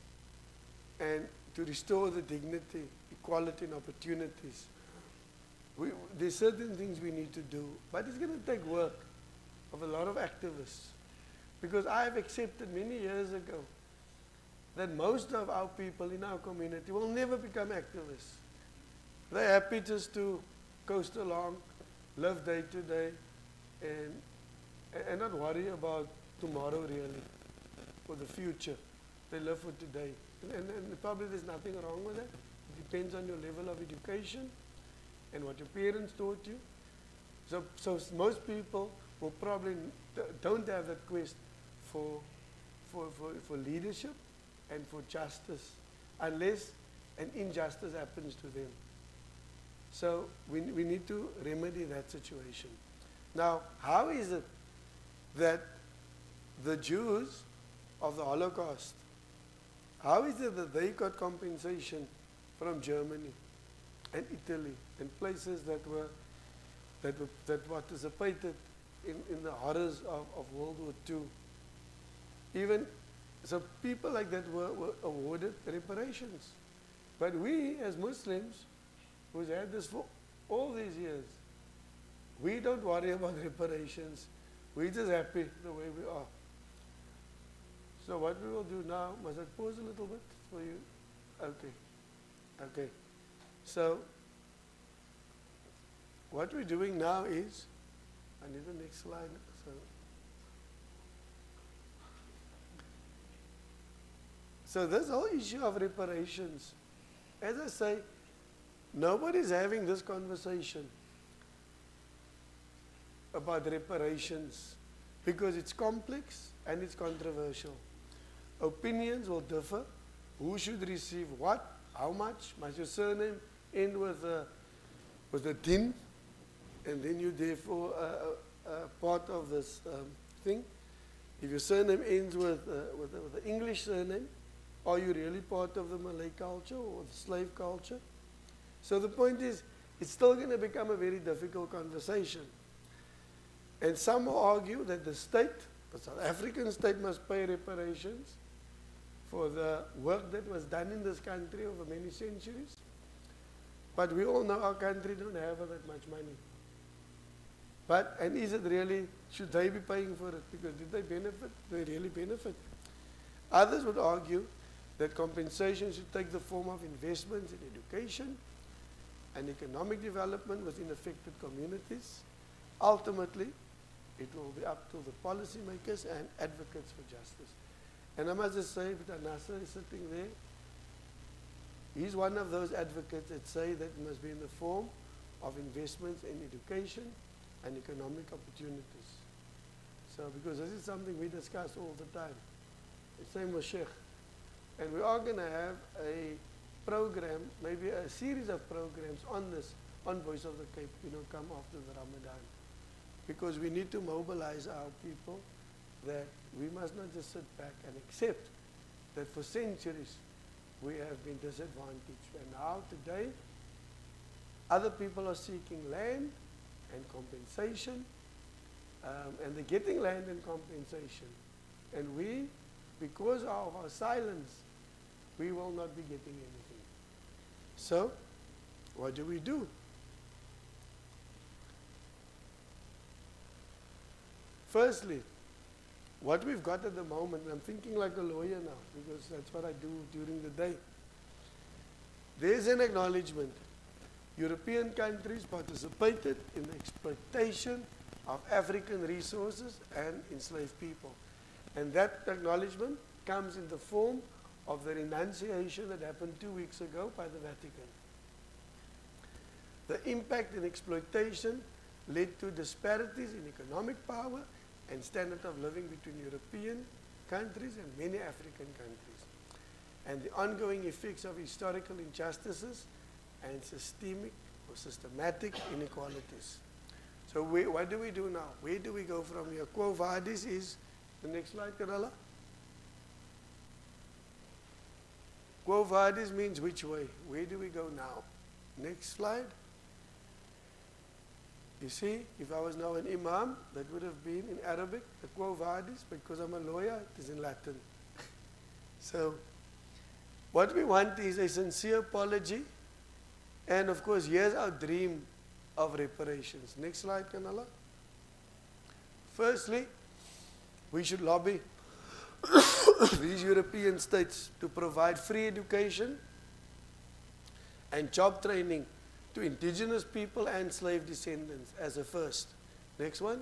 and to restore the dignity, equality and opportunities, we, there's certain things we need to do. But it's going to take work of a lot of activists. Because I have accepted many years ago that most of our people in our community will never become activists. They're happy just to coast along, live day to day, and, and not worry about tomorrow really, or the future. They live for today. And, and, and probably there's nothing wrong with that. It depends on your level of education and what your parents taught you. So, so most people will probably don't have that quest for, for, for, for leadership and for justice, unless an injustice happens to them. So we, we need to remedy that situation. Now, how is it that the Jews of the Holocaust, how is it that they got compensation from Germany and Italy and places that were that were, that participated in, in the horrors of, of World War Two? Even so, people like that were, were awarded reparations. But we, as Muslims, who's had this for all these years, we don't worry about reparations. We're just happy the way we are. So what we will do now, must I pause a little bit for you? Okay. Okay. So what we're doing now is, I need the next slide. So, so this whole issue of reparations, as I say, nobody's having this conversation about reparations because it's complex and it's controversial. Opinions will differ. Who should receive what? How much? Must your surname end with a, with a din? And then you're therefore a, a, a part of this um, thing. If your surname ends with, uh, with, a, with an English surname, are you really part of the Malay culture or the slave culture? So the point is, it's still going to become a very difficult conversation. And some will argue that the state, the South African state, must pay reparations for the work that was done in this country over many centuries. But we all know our country don't have that much money. But, and is it really, should they be paying for it? Because did they benefit? They really benefit. Others would argue that compensation should take the form of investments in education and economic development within affected communities. Ultimately, it will be up to the policymakers and advocates for justice. And I must just say, Peter Nasser is sitting there. He's one of those advocates that say that it must be in the form of investments in education and economic opportunities. So, because this is something we discuss all the time. The same with Sheikh. And we are going to have a program, maybe a series of programs on this, on Voice of the Cape, you know, come after the Ramadan. Because we need to mobilize our people that we must not just sit back and accept that for centuries we have been disadvantaged. And now today, other people are seeking land and compensation, um, and they're getting land and compensation. And we, because of our silence, we will not be getting anything. So, what do we do? Firstly, what we've got at the moment, and I'm thinking like a lawyer now, because that's what I do during the day. There's an acknowledgement. European countries participated in the exploitation of African resources and enslaved people. And that acknowledgement comes in the form of the renunciation that happened two weeks ago by the Vatican. The impact and exploitation led to disparities in economic power and standard of living between European countries and many African countries, and the ongoing effects of historical injustices and systemic or systematic inequalities. So we, what do we do now? Where do we go from here? Quo vadis is, the next slide, Karala. Quo vadis means which way? Where do we go now? Next slide. You see, if I was now an imam, that would have been in Arabic, the quo vadis, because I'm a lawyer, it is in Latin. So, what we want is a sincere apology, and of course, here's our dream of reparations. Next slide, Kanala. Firstly, we should lobby these European states to provide free education and job training to indigenous people and slave descendants as a first. Next one.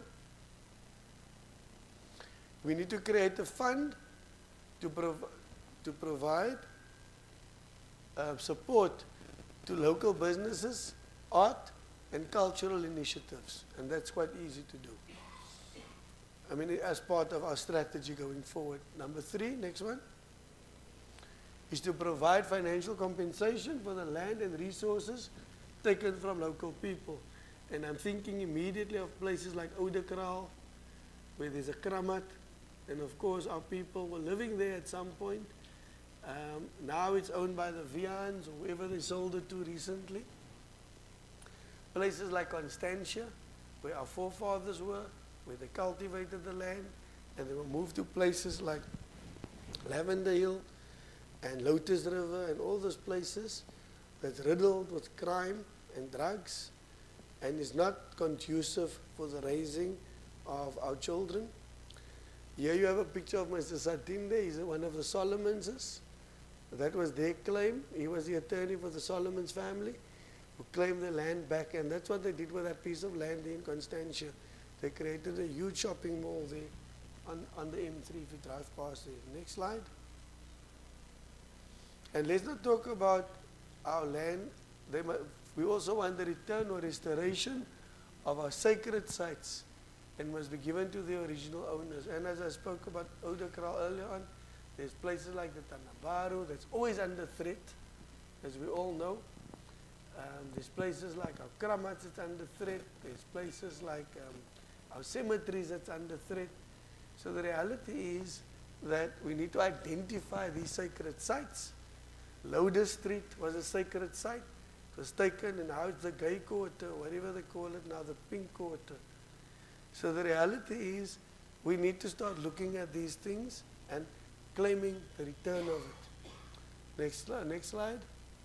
We need to create a fund to, prov to provide uh, support to local businesses, art, and cultural initiatives. And that's quite easy to do. I mean, as part of our strategy going forward. Number three, next one, is to provide financial compensation for the land and resources taken from local people. And I'm thinking immediately of places like Oudekraal, where there's a kramat, and of course our people were living there at some point. Um, now it's owned by the Vians, or whoever they sold it to recently. Places like Constantia, where our forefathers were, where they cultivated the land, and they were moved to places like Lavender Hill and Lotus River and all those places that's riddled with crime and drugs and is not conducive for the raising of our children. Here you have a picture of Mister Satinde. He's one of the Solomonses. That was their claim. He was the attorney for the Solomons family who claimed the land back, and that's what they did with that piece of land in Constantia. They created a huge shopping mall there on, on the M three if you drive past there. Next slide. And let's not talk about our land. They might, we also want the return or restoration of our sacred sites and must be given to the original owners. And as I spoke about Oudekraal earlier on, there's places like the Tanabaru that's always under threat, as we all know. Um, there's places like our Kramats that's under threat. There's places like um, our cemeteries that's under threat. So the reality is that we need to identify these sacred sites. Lourdes Street was a sacred site. It was taken, and now it's the gay quarter, whatever they call it now, the pink quarter. So the reality is we need to start looking at these things and claiming the return of it. Next, next slide.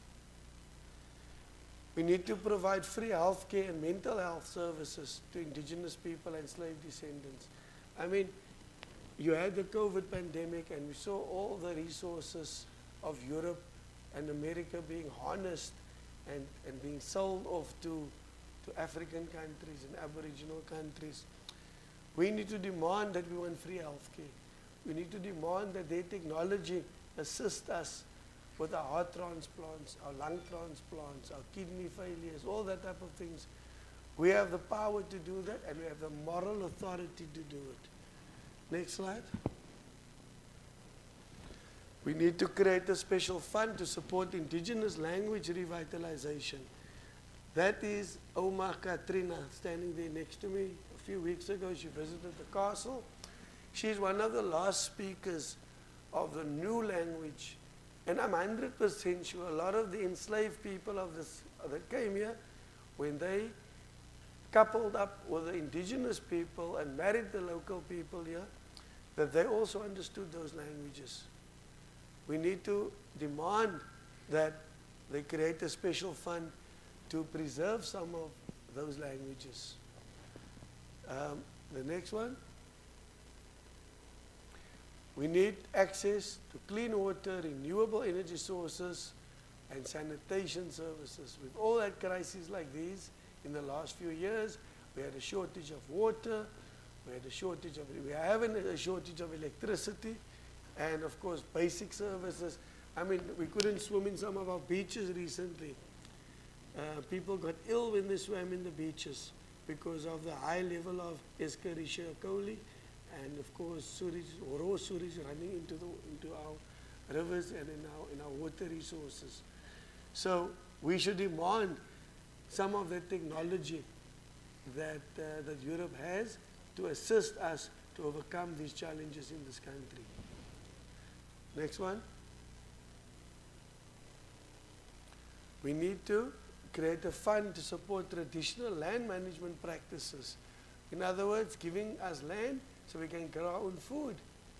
We need to provide free health care and mental health services to indigenous people and slave descendants. I mean, you had the COVID pandemic and we saw all the resources of Europe and America being harnessed and, and being sold off to, to African countries and Aboriginal countries. We need to demand that we want free health care. We need to demand that their technology assist us with our heart transplants, our lung transplants, our kidney failures, all that type of things. We have the power to do that, and we have the moral authority to do it. Next slide. We need to create a special fund to support indigenous language revitalization. That is Oma Katrina standing there next to me. A few weeks ago she visited the castle. She's one of the last speakers of the new language. And I'm one hundred percent sure a lot of the enslaved people of this, that came here, when they coupled up with the indigenous people and married the local people here, that they also understood those languages. We need to demand that they create a special fund to preserve some of those languages. Um, the next one. We need access to clean water, renewable energy sources, and sanitation services. We've all had crises like these in the last few years. We had a shortage of water, we had a shortage of, we have a shortage of electricity, And of course, basic services. I mean, we couldn't swim in some of our beaches recently. Uh, people got ill when they swam in the beaches because of the high level of Escherichia coli, and of course, sewage, raw sewage running into the into our rivers and in our in our water resources. So we should demand some of the technology that uh, that Europe has to assist us to overcome these challenges in this country. Next one. We need to create a fund to support traditional land management practices. In other words, giving us land so we can grow our own food.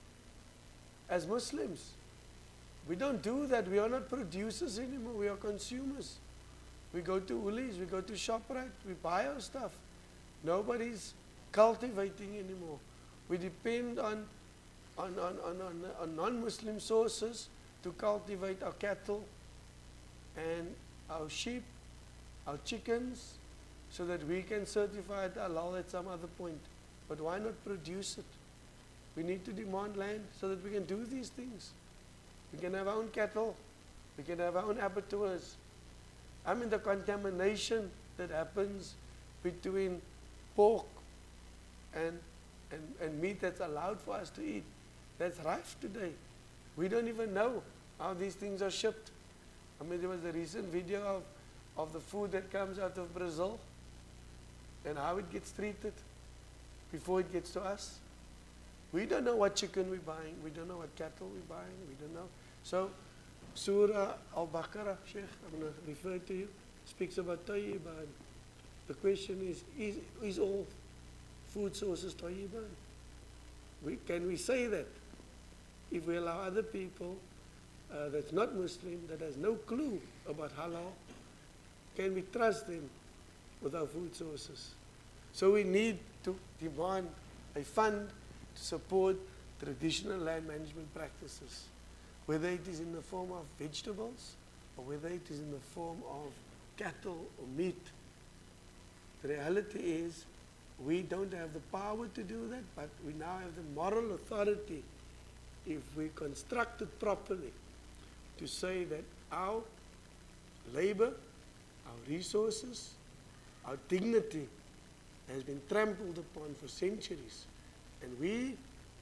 As Muslims, we don't do that. We are not producers anymore. We are consumers. We go to Woolies, we go to ShopRite, we buy our stuff. Nobody's cultivating anymore. We depend on, on, on, on, on, on non-Muslim sources to cultivate our cattle and our sheep, our chickens, so that we can certify it halal at some other point. But why not produce it? We need to demand land so that we can do these things. We can have our own cattle. We can have our own abattoirs. I mean, the contamination that happens between pork and, and, and meat that's allowed for us to eat, that's rife today. We don't even know how these things are shipped. I mean, there was a recent video of, of the food that comes out of Brazil and how it gets treated before it gets to us. We don't know what chicken we're buying. We don't know what cattle we're buying. We don't know. So, Surah Al-Baqarah, Sheikh, I'm going to refer to you, speaks about Tayyiban. The question is, is, is all food sources Tayyiban? We, can we say that if we allow other people uh, that's not Muslim, that has no clue about halal, can we trust them with our food sources? So we need to demand a fund to support traditional land management practices, whether it is in the form of vegetables or whether it is in the form of cattle or meat. The reality is we don't have the power to do that, but we now have the moral authority, if we construct it properly, to say that our labor, our resources, our dignity has been trampled upon for centuries. And we,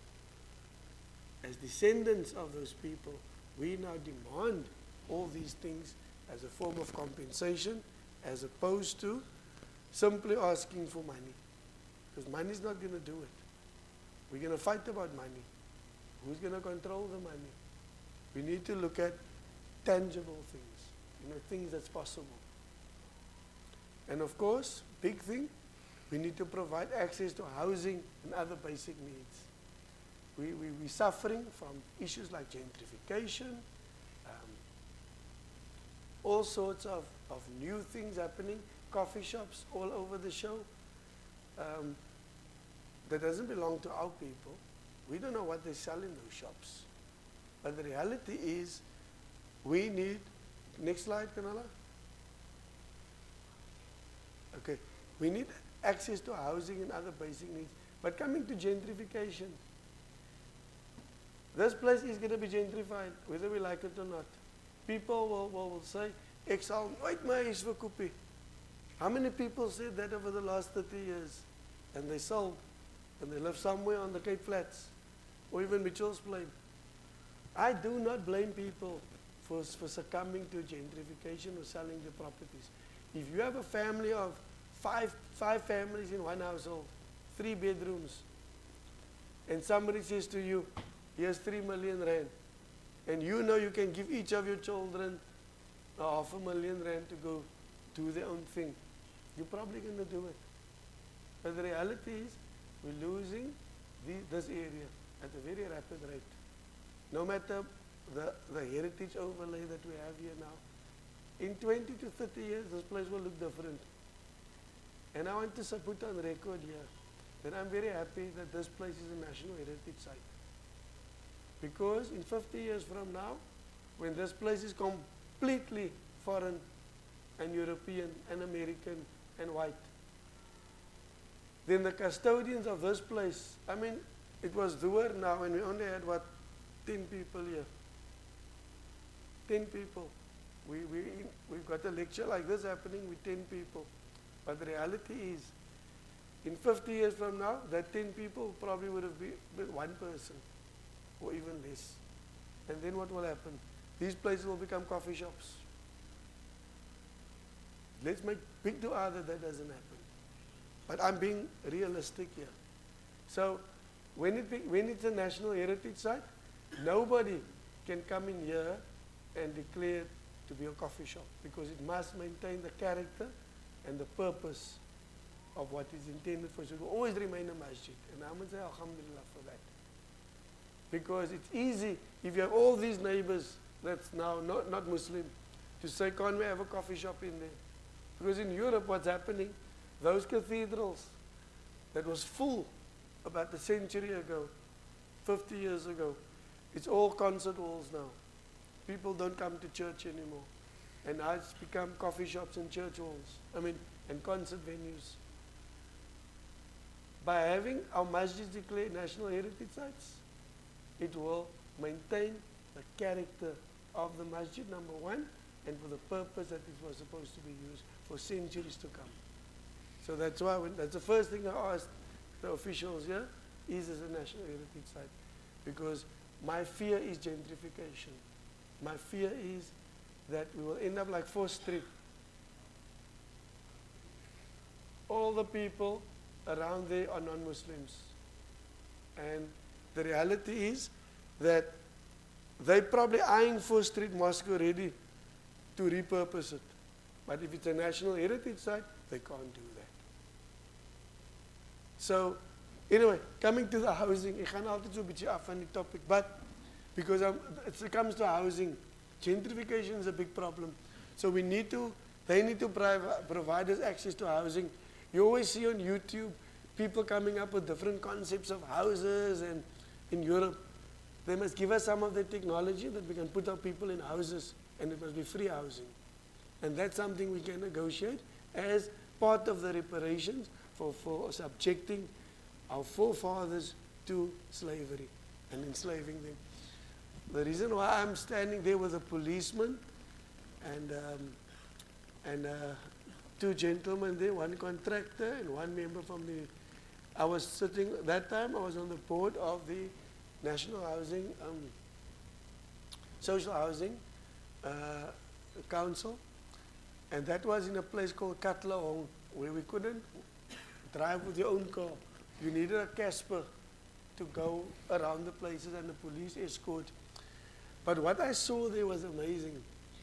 as descendants of those people, we now demand all these things as a form of compensation, as opposed to simply asking for money. Because money is not going to do it. We're going to fight about money. Who's going to control the money? We need to look at tangible things, you know, things that's possible. And of course, big thing, we need to provide access to housing and other basic needs. We, we, we're suffering from issues like gentrification, um, all sorts of, of new things happening, coffee shops all over the show. Um, that doesn't belong to our people. We don't know what they sell in those shops. But the reality is, we need, next slide, Kanala. Okay, we need access to housing and other basic needs. But coming to gentrification, this place is going to be gentrified, whether we like it or not. People will, will, will say, ek sal nooit my huis verkoop nie. How many people said that over the last thirty years? And they sold, and they live somewhere on the Cape Flats, or even Mitchell's Plain. I do not blame people for, for succumbing to gentrification or selling their properties. If you have a family of five, five families in one household, three bedrooms, and somebody says to you, here's three million rand, and you know you can give each of your children a half a million rand to go do their own thing, you're probably going to do it. But the reality is, we're losing the, this area at a very rapid rate. No matter the, the heritage overlay that we have here now, in twenty to thirty years, this place will look different. And I want to put on record here that I'm very happy that this place is a national heritage site. Because in fifty years from now, when this place is completely foreign and European and American and white, then the custodians of this place, I mean, it was Duer now, and we only had, what, ten people here. ten people. We, we, we've got a lecture like this happening with ten people. But the reality is, in fifty years from now, that ten people probably would have been one person or even less. And then what will happen? These places will become coffee shops. Let's make big dua that that doesn't happen. But I'm being realistic here. So when, it be, when it's a national heritage site, nobody can come in here and declare it to be a coffee shop, because it must maintain the character and the purpose of what is intended for. So it will always remain a masjid. And I must say alhamdulillah for that. Because it's easy, if you have all these neighbors that's now not, not Muslim, to say, can't we have a coffee shop in there? Because in Europe, what's happening, those cathedrals that was full about a century ago, fifty years ago, it's all concert halls now. People don't come to church anymore. And now it's become coffee shops and church halls, I mean, and concert venues. By having our masjids declared national heritage sites, it will maintain the character of the masjid, number one, and for the purpose that it was supposed to be used for centuries to come. So that's why, when, that's the first thing I asked the officials here, is this a national heritage site? Because my fear is gentrification. My fear is that we will end up like Fourth Street. All the people around there are non-Muslims. And the reality is that they're probably eyeing Fourth Street Mosque already to repurpose it. But if it's a national heritage site, they can't do that. So, anyway, coming to the housing, I gaan altyd so 'n bietjie af van die topic, but because I'm, it comes to housing, gentrification is a big problem. So we need to, they need to provide, provide us access to housing. You always see on YouTube people coming up with different concepts of houses, and in Europe, they must give us some of the technology that we can put our people in houses, and it must be free housing. And that's something we can negotiate as part of the reparations for, for subjecting our forefathers to slavery and enslaving them. The reason why I'm standing there with a policeman and, um, and uh, two gentlemen there, one contractor and one member from the, I was sitting, that time I was on the board of the National Housing, um, Social Housing uh, Council, and that was in a place called Katlehong, where we couldn't drive with your own car. You needed a Casper to go around the places and the police escort. But what I saw there was amazing.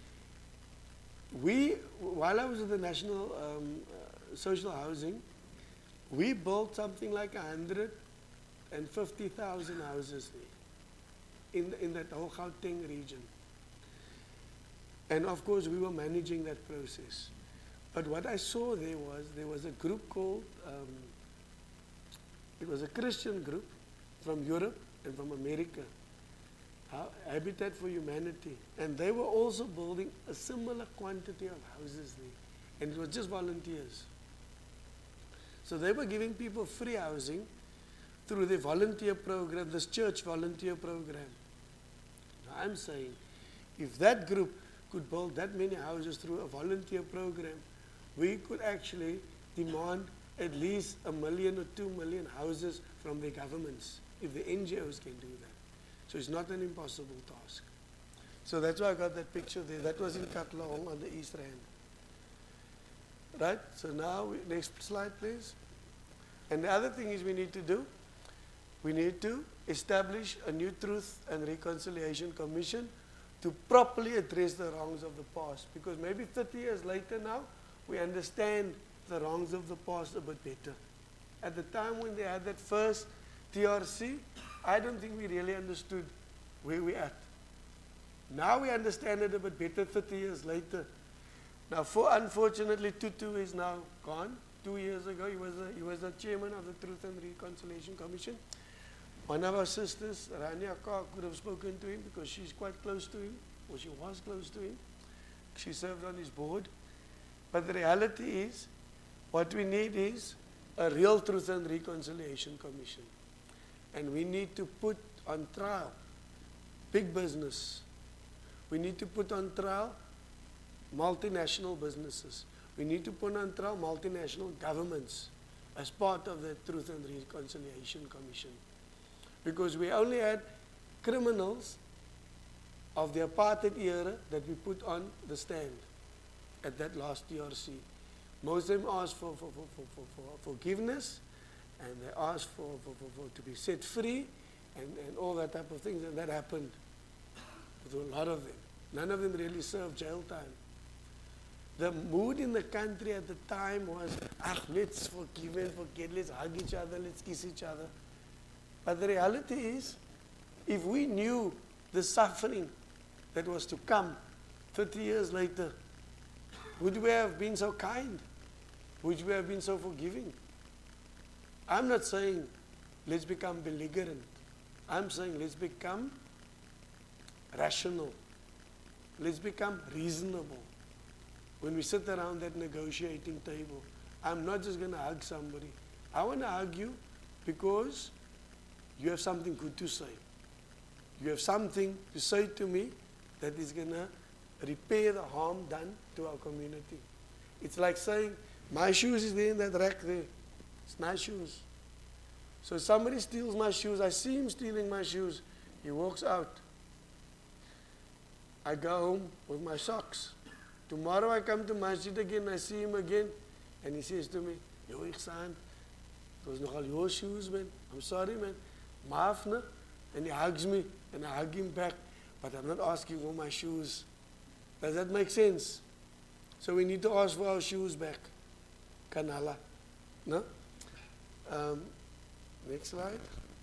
We, while I was at the National um, uh, Social Housing, we built something like one hundred fifty thousand houses there in, in that whole Gauteng region. And of course, we were managing that process. But what I saw there was, there was a group called, um, it was a Christian group from Europe and from America, Habitat for Humanity. And they were also building a similar quantity of houses there. And it was just volunteers. So they were giving people free housing through the volunteer program, this church volunteer program. Now I'm saying, if that group could build that many houses through a volunteer program, we could actually demand at least a million or two million houses from the governments, if the N G Os can do that. So it's not an impossible task. So that's why I got that picture there. That was in Katlehong on the East Rand. Right, so now, we, next slide please. And the other thing is we need to do, we need to establish a new Truth and Reconciliation Commission to properly address the wrongs of the past. Because maybe thirty years later now, we understand the wrongs of the past a bit better. At the time when they had that first T R C, I don't think we really understood where we're at. Now we understand it a bit better thirty years later. Now, for, unfortunately, Tutu is now gone. Two years ago, he was, a, he was the chairman of the Truth and Reconciliation Commission. One of our sisters, Rania Akka, could have spoken to him because she's quite close to him, or she was close to him. She served on his board. But the reality is, what we need is a real Truth and Reconciliation Commission. And we need to put on trial big business. We need to put on trial multinational businesses. We need to put on trial multinational governments as part of the Truth and Reconciliation Commission. Because we only had criminals of the apartheid era that we put on the stand at that last T R C. Most of them asked for, for, for, for, for, for forgiveness, and they asked for, for, for, for to be set free, and, and all that type of things, and that happened with a lot of them. None of them really served jail time. The mood in the country at the time was, ah, let's forgive and forget, let's hug each other, let's kiss each other. But the reality is, if we knew the suffering that was to come thirty years later, would we have been so kind? Would we have been so forgiving? I'm not saying let's become belligerent. I'm saying let's become rational. Let's become reasonable. When we sit around that negotiating table, I'm not just going to hug somebody. I want to hug you because you have something good to say. You have something to say to me that is going to repair the harm done to our community. It's like saying, my shoes is there in that rack there. It's nice shoes. So somebody steals my shoes. I see him stealing my shoes. He walks out. I go home with my socks. Tomorrow I come to masjid again, I see him again, and he says to me, Yo, Ihsan, it was nogal your shoes, man. I'm sorry, man. Maaf, na? And he hugs me, and I hug him back, but I'm not asking for my shoes. Does that make sense? So we need to ask for our shoes back. Kanala. No? Um, next slide.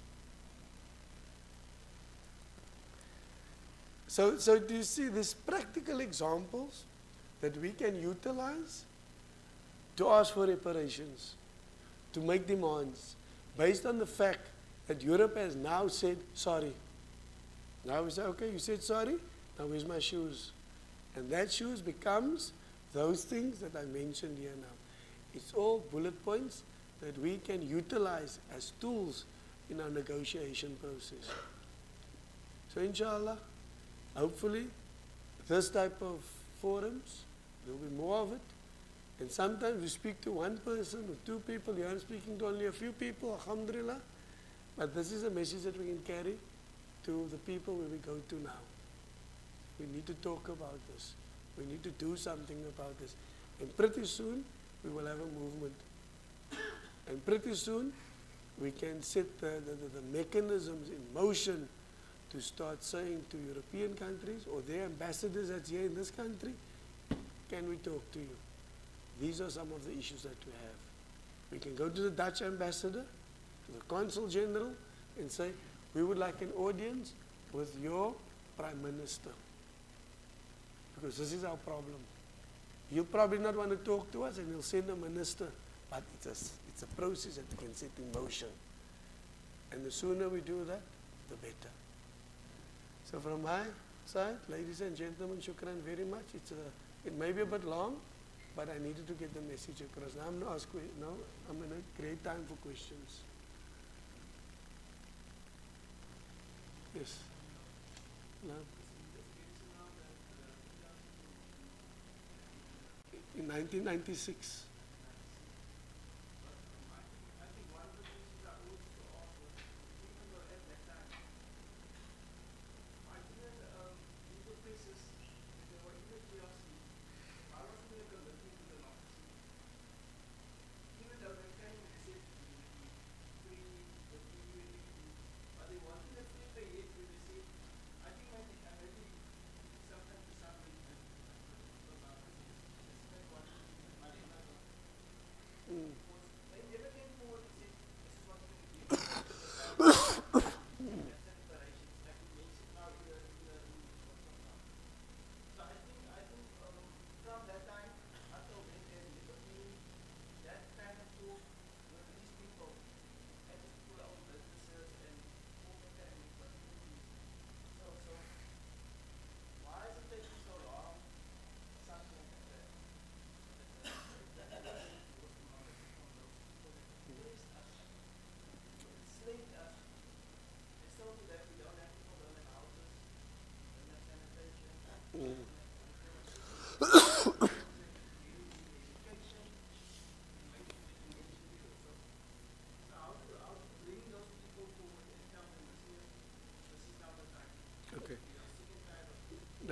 So, so do you see these practical examples that we can utilize to ask for reparations, to make demands, based on the fact that Europe has now said sorry. Now we say, okay, you said sorry, now where's my shoes? And that shoes becomes those things that I mentioned here now. It's all bullet points that we can utilize as tools in our negotiation process. So inshallah, hopefully, this type of forums, there will be more of it. And sometimes we speak to one person or two people. You are speaking to only a few people, alhamdulillah. But this is a message that we can carry to the people where we go to now. We need to talk about this. We need to do something about this. And pretty soon, we will have a movement. And pretty soon, we can set the, the, the, the mechanisms in motion to start saying to European countries or their ambassadors that's here in this country, can we talk to you? These are some of the issues that we have. We can go to the Dutch ambassador, to the consul general, and say, we would like an audience with your prime minister. Because this is our problem. He'll probably not want to talk to us, and he'll send a minister, but it's a, it's a process that we can set in motion. And the sooner we do that, the better. So from my side, ladies and gentlemen, shukran very much. It's a, it may be a bit long, but I needed to get the message across. Now I'm going to ask, now I'm in a great time for questions. Yes. No. In nineteen ninety-six.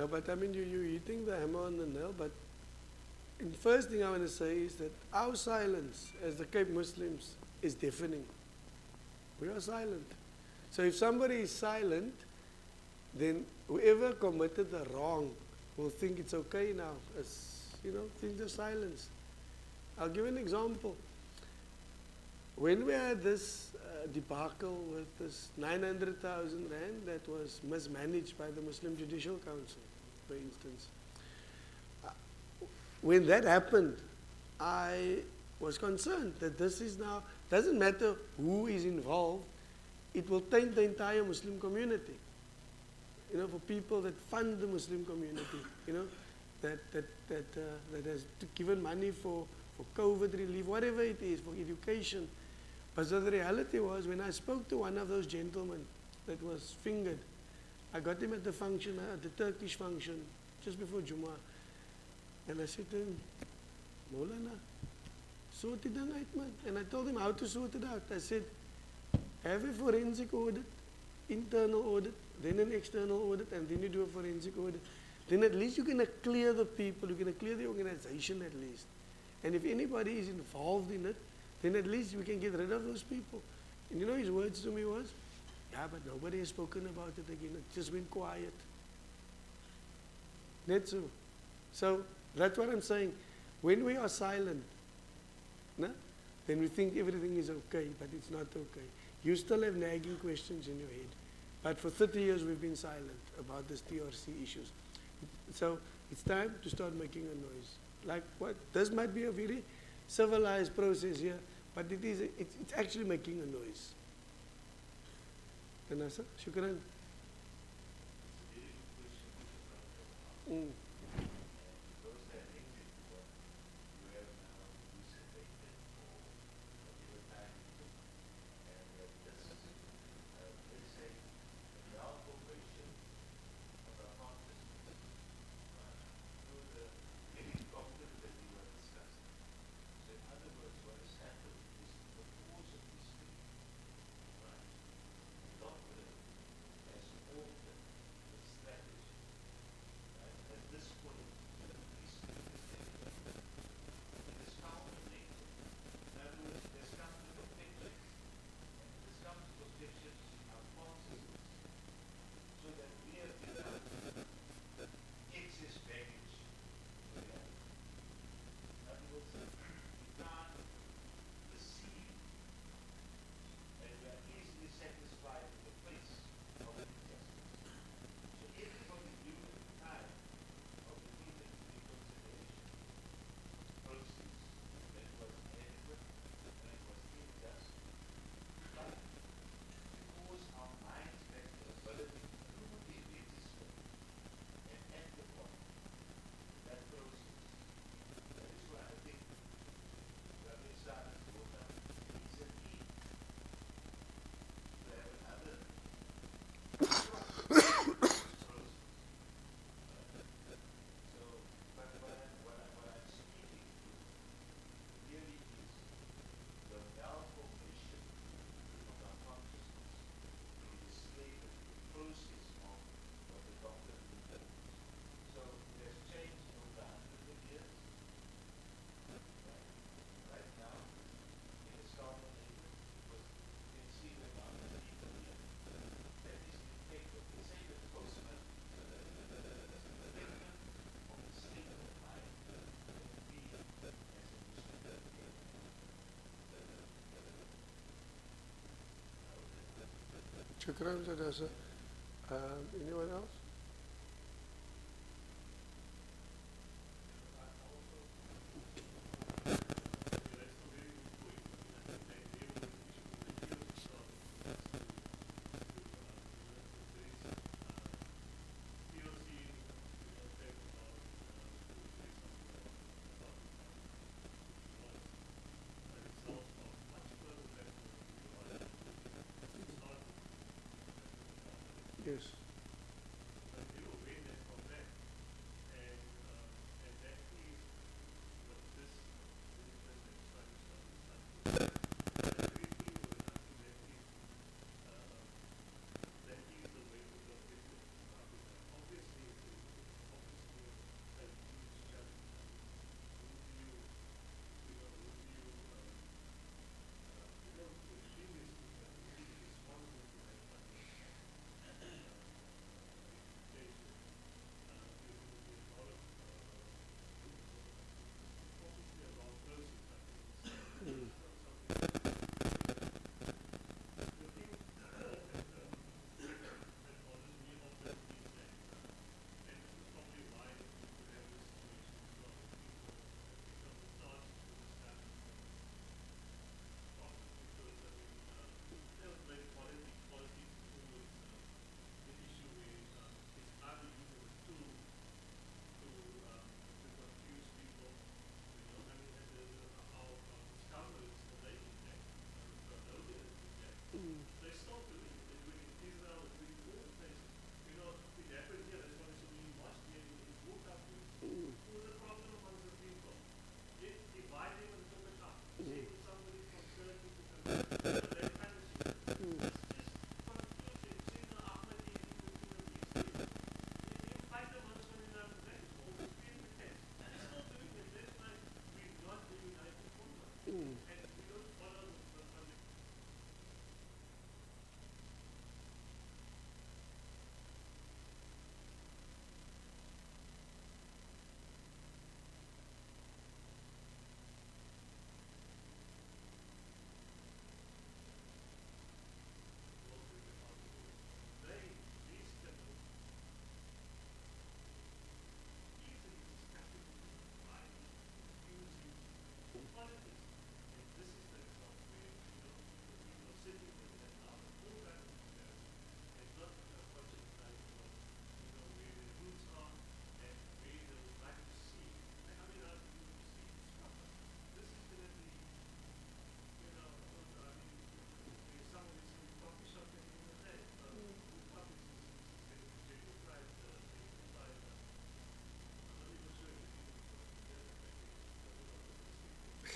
No, but I mean, you, you're hitting the hammer on the nail, but the first thing I want to say is that our silence as the Cape Muslims is deafening. We are silent. So if somebody is silent, then whoever committed the wrong will think it's okay now, as, you know, things are silenced. I'll give an example. When we had this uh, debacle with this nine hundred thousand rand that was mismanaged by the Muslim Judicial Council, for instance, uh, when that happened, I was concerned that this is now, doesn't matter who is involved, it will taint the entire Muslim community. You know, for people that fund the Muslim community, you know, that, that, that, uh, that has given money for, for COVID relief, whatever it is, for education. But so the reality was, when I spoke to one of those gentlemen that was fingered, I got him at the function, uh, at the Turkish function, just before Jummah. And I said to him, Maulana, sort it out, man. And I told him how to sort it out. I said, have a forensic audit, internal audit, then an external audit, and then you do a forensic audit. Then at least you're going to clear the people, you're going to clear the organization at least. And if anybody is involved in it, then at least we can get rid of those people. And you know his words to me was, yeah, but nobody has spoken about it again. It just went quiet. That's so. So that's what I'm saying. When we are silent, no, then we think everything is okay, but it's not okay. You still have nagging questions in your head. But for thirty years we've been silent about this T R C issues. So it's time to start making a noise. Like what? This might be a very civilized process here, but it is, it's, it's actually making a noise. Tanasa, shukran. Mm. Shukran, Sadasa. Um, anyone else? Yes.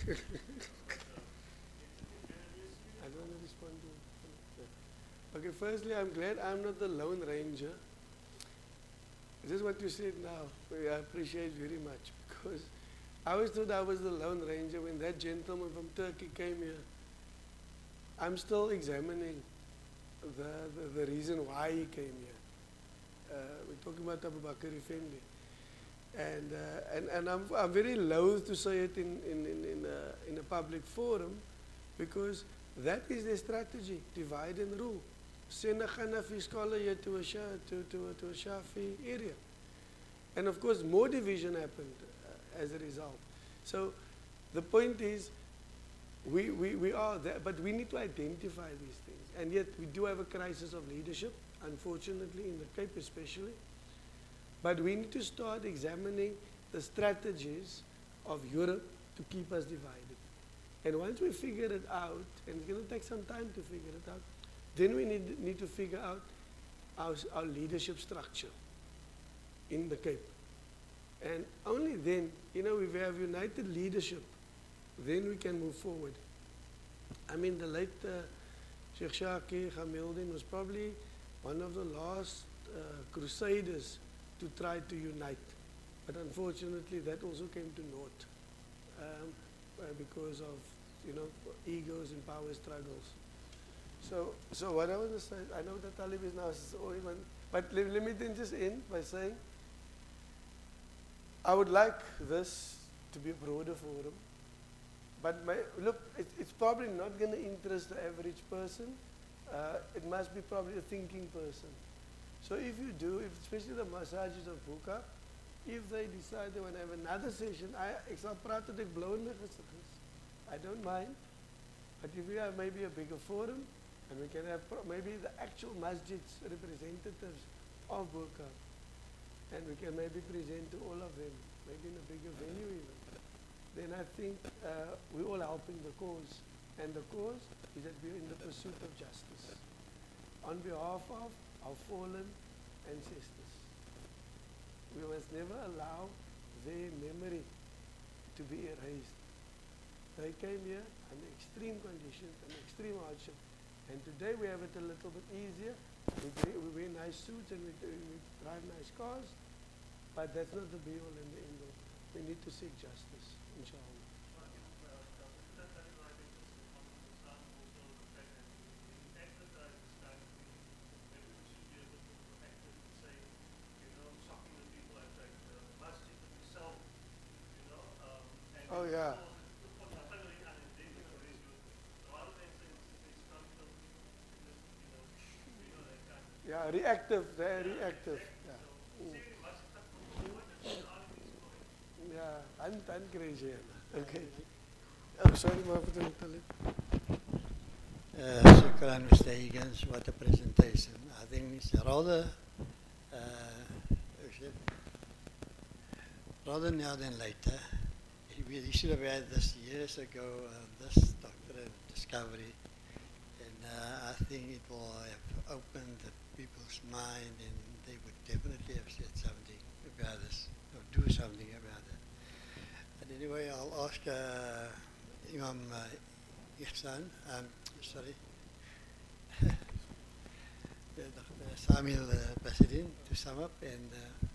I don't want to respond to it. Okay, firstly, I'm glad I'm not the Lone Ranger. This is what you said now. I appreciate very much because I always thought I was the Lone Ranger when that gentleman from Turkey came here. I'm still examining the, the, the reason why he came here. Uh, we're talking about Abu Bakr Effendi. And, uh, and, and I'm, I'm very loath to say it in, in, in, in, a, in a public forum because that is their strategy, divide and rule. Send a Hanafi scholar here to a, Sha, to, to, to a Shafi area. And of course, more division happened uh, as a result. So the point is, we, we, we are there, but we need to identify these things. And yet, we do have a crisis of leadership, unfortunately, in the Cape especially. But we need to start examining the strategies of Europe to keep us divided. And once we figure it out, and it's going to take some time to figure it out, then we need, need to figure out our, our leadership structure in the Cape. And only then, you know, if we have united leadership, then we can move forward. I mean, the late uh, Sheikh Shaki Hamildin was probably one of the last uh, crusaders to try to unite. But unfortunately, that also came to naught um, uh, because of, you know, egos and power struggles. So, so what I want to say, I know that Talib is now, so even, but let, let me then just end by saying, I would like this to be a broader forum. But my, look, it, it's probably not going to interest the average person. Uh, it must be probably a thinking person. So if you do, if especially the massages of Buka, if they decide they want to have another session, I, ek sal praat tot ek blou in my gesig is. I don't mind. But if we have maybe a bigger forum, and we can have pro maybe the actual masjids representatives of Buka, and we can maybe present to all of them, maybe in a bigger venue even, then I think uh, we're all helping the cause. And the cause is that we're in the pursuit of justice on behalf of our fallen ancestors. We must never allow their memory to be erased. They came here under extreme conditions and extreme hardship. And today we have it a little bit easier. We, we wear nice suits and we, we drive nice cars. But that's not the be all and the end all. We need to seek justice, inshallah. Oh yeah. Yeah, reactive, they're reactive. Yeah. Yeah, I'm, I'm crazy. Okay. I'm sorry, Mahathir Talib. Uh, Shukran, Mister Higgins. What a presentation. I think it's rather, uh, rather now than later. We should have had this years ago, uh, this doctorate discovery. And uh, I think it will have opened the people's mind and they would definitely have said something about this, or do something about it. But anyway, I'll ask uh, Imam uh, Ihsan, um, sorry, Doctor Samuel uh, Basidin to sum up and uh,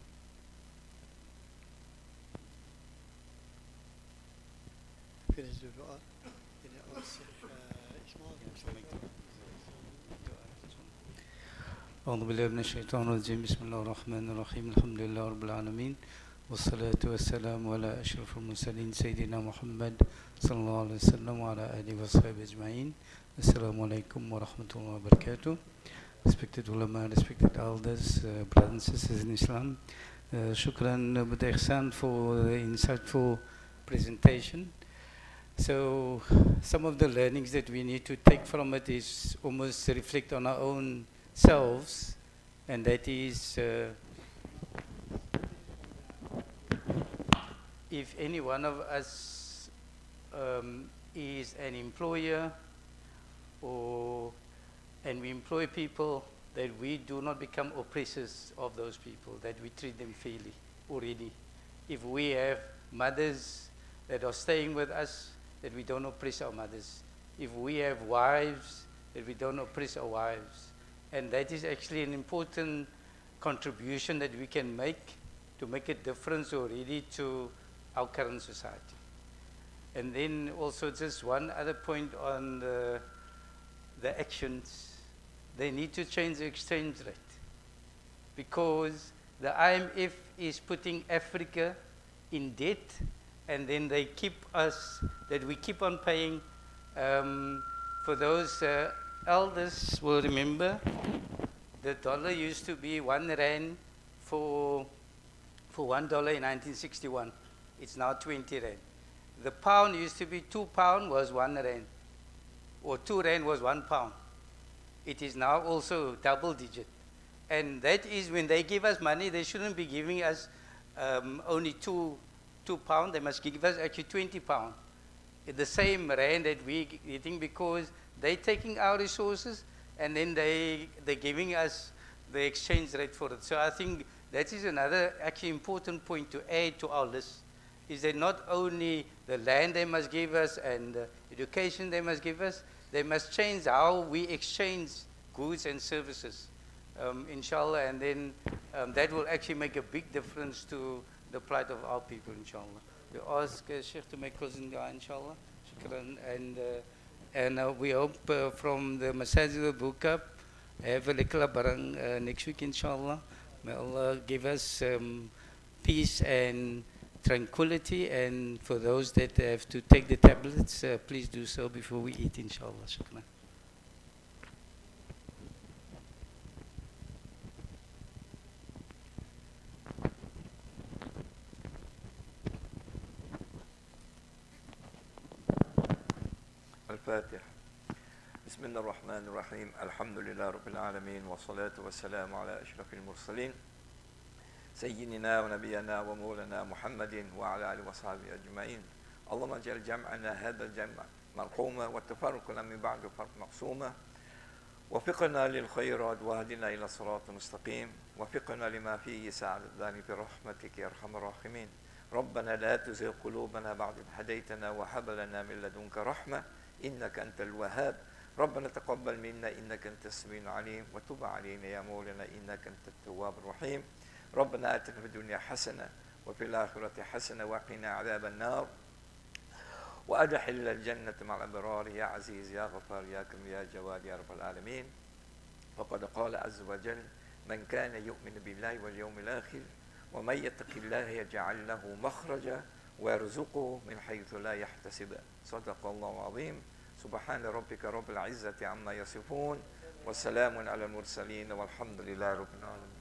finish the dua. Can you ask uh, Ismail? أعوذ بالله من الشيطان الرجيم بسم الله الرحمن الرحيم الحمد لله رب العالمين والصلاة والسلام على أشرف المرسلين سيدنا محمد صلى الله عليه وسلم وعلى آله وصحبه أجمعين. Assalamu alaikum wa rahmatullahi wa barakatuh. Respected ulama, respected elders, uh, brothers and sisters in Islam. Uh, shukran uh, Brother Ihsan for the insightful presentation. So some of the learnings that we need to take from it is almost reflect on our own selves, and that is uh, if any one of us um, is an employer or and we employ people, that we do not become oppressors of those people, that we treat them fairly already. If we have mothers that are staying with us that we don't oppress our mothers. If we have wives, that we don't oppress our wives. And that is actually an important contribution that we can make to make a difference already to our current society. And then also just one other point on the, the actions. They need to change the exchange rate, because the I M F is putting Africa in debt, and then they keep us, that we keep on paying. Um, for those uh, elders will remember, the dollar used to be one rand for, for one dollar in nineteen sixty-one. It's now twenty rand. The pound used to be two pound was one rand, or two rand was one pound. It is now also double digit. And that is when they give us money, they shouldn't be giving us um, only two, two pound, they must give us actually twenty pound. The same rand that we getting, because they're taking our resources and then they, they're giving us the exchange rate for it. So I think that is another actually important point to add to our list, is that not only the land they must give us and the education they must give us, they must change how we exchange goods and services, um, inshallah, and then um, that will actually make a big difference to the plight of our people, inshallah. We ask uh, Sheikh to make closing dua, inshallah. Shukran. And, uh, and uh, we hope uh, from the Masajid will book up, have a lekla barang uh, next week, inshallah. May Allah give us um, peace and tranquility, and for those that have to take the tablets, uh, please do so before we eat, inshallah. Shukran. الفاتحة. بسم الله الرحمن الرحيم. الحمد لله رب العالمين، والصلاة والسلام على أشرف المرسلين سيدنا ونبينا ومولانا محمد وعلى آله وصحبه أجمعين. اللهم اجعل جمعنا هذا الجمع مرحوما، وتفرقنا من بعد فرق مقسوما. وفقنا للخيرات واهدنا إلى صراط مستقيم، وفقنا لما فيه سعادتنا برحمتك يا أرحم الراحمين. ربنا لا تزغ قلوبنا بعد إذ هديتنا وهب لنا من لدنك رحمة إنك أنت الوهاب. ربنا تقبل منا إنك أنت السميع العليم، وتب علينا يا مولانا إنك أنت التواب الرحيم. ربنا آتنا في الدنيا حسنة وفي الآخرة حسنة وقنا عذاب النار، وأدخل الجنة مع الأبرار يا عزيز يا غفار يا كريم يا جواد يا رب العالمين. فقد قال عز وجل: من كان يؤمن بالله واليوم الآخر ومن يتق الله يجعل له مخرجا ويرزقه من حيث لا يحتسب. صدق الله العظيم. سبحان ربك رب العزة عما يصفون، وسلام على المرسلين، والحمد لله رب العالمين.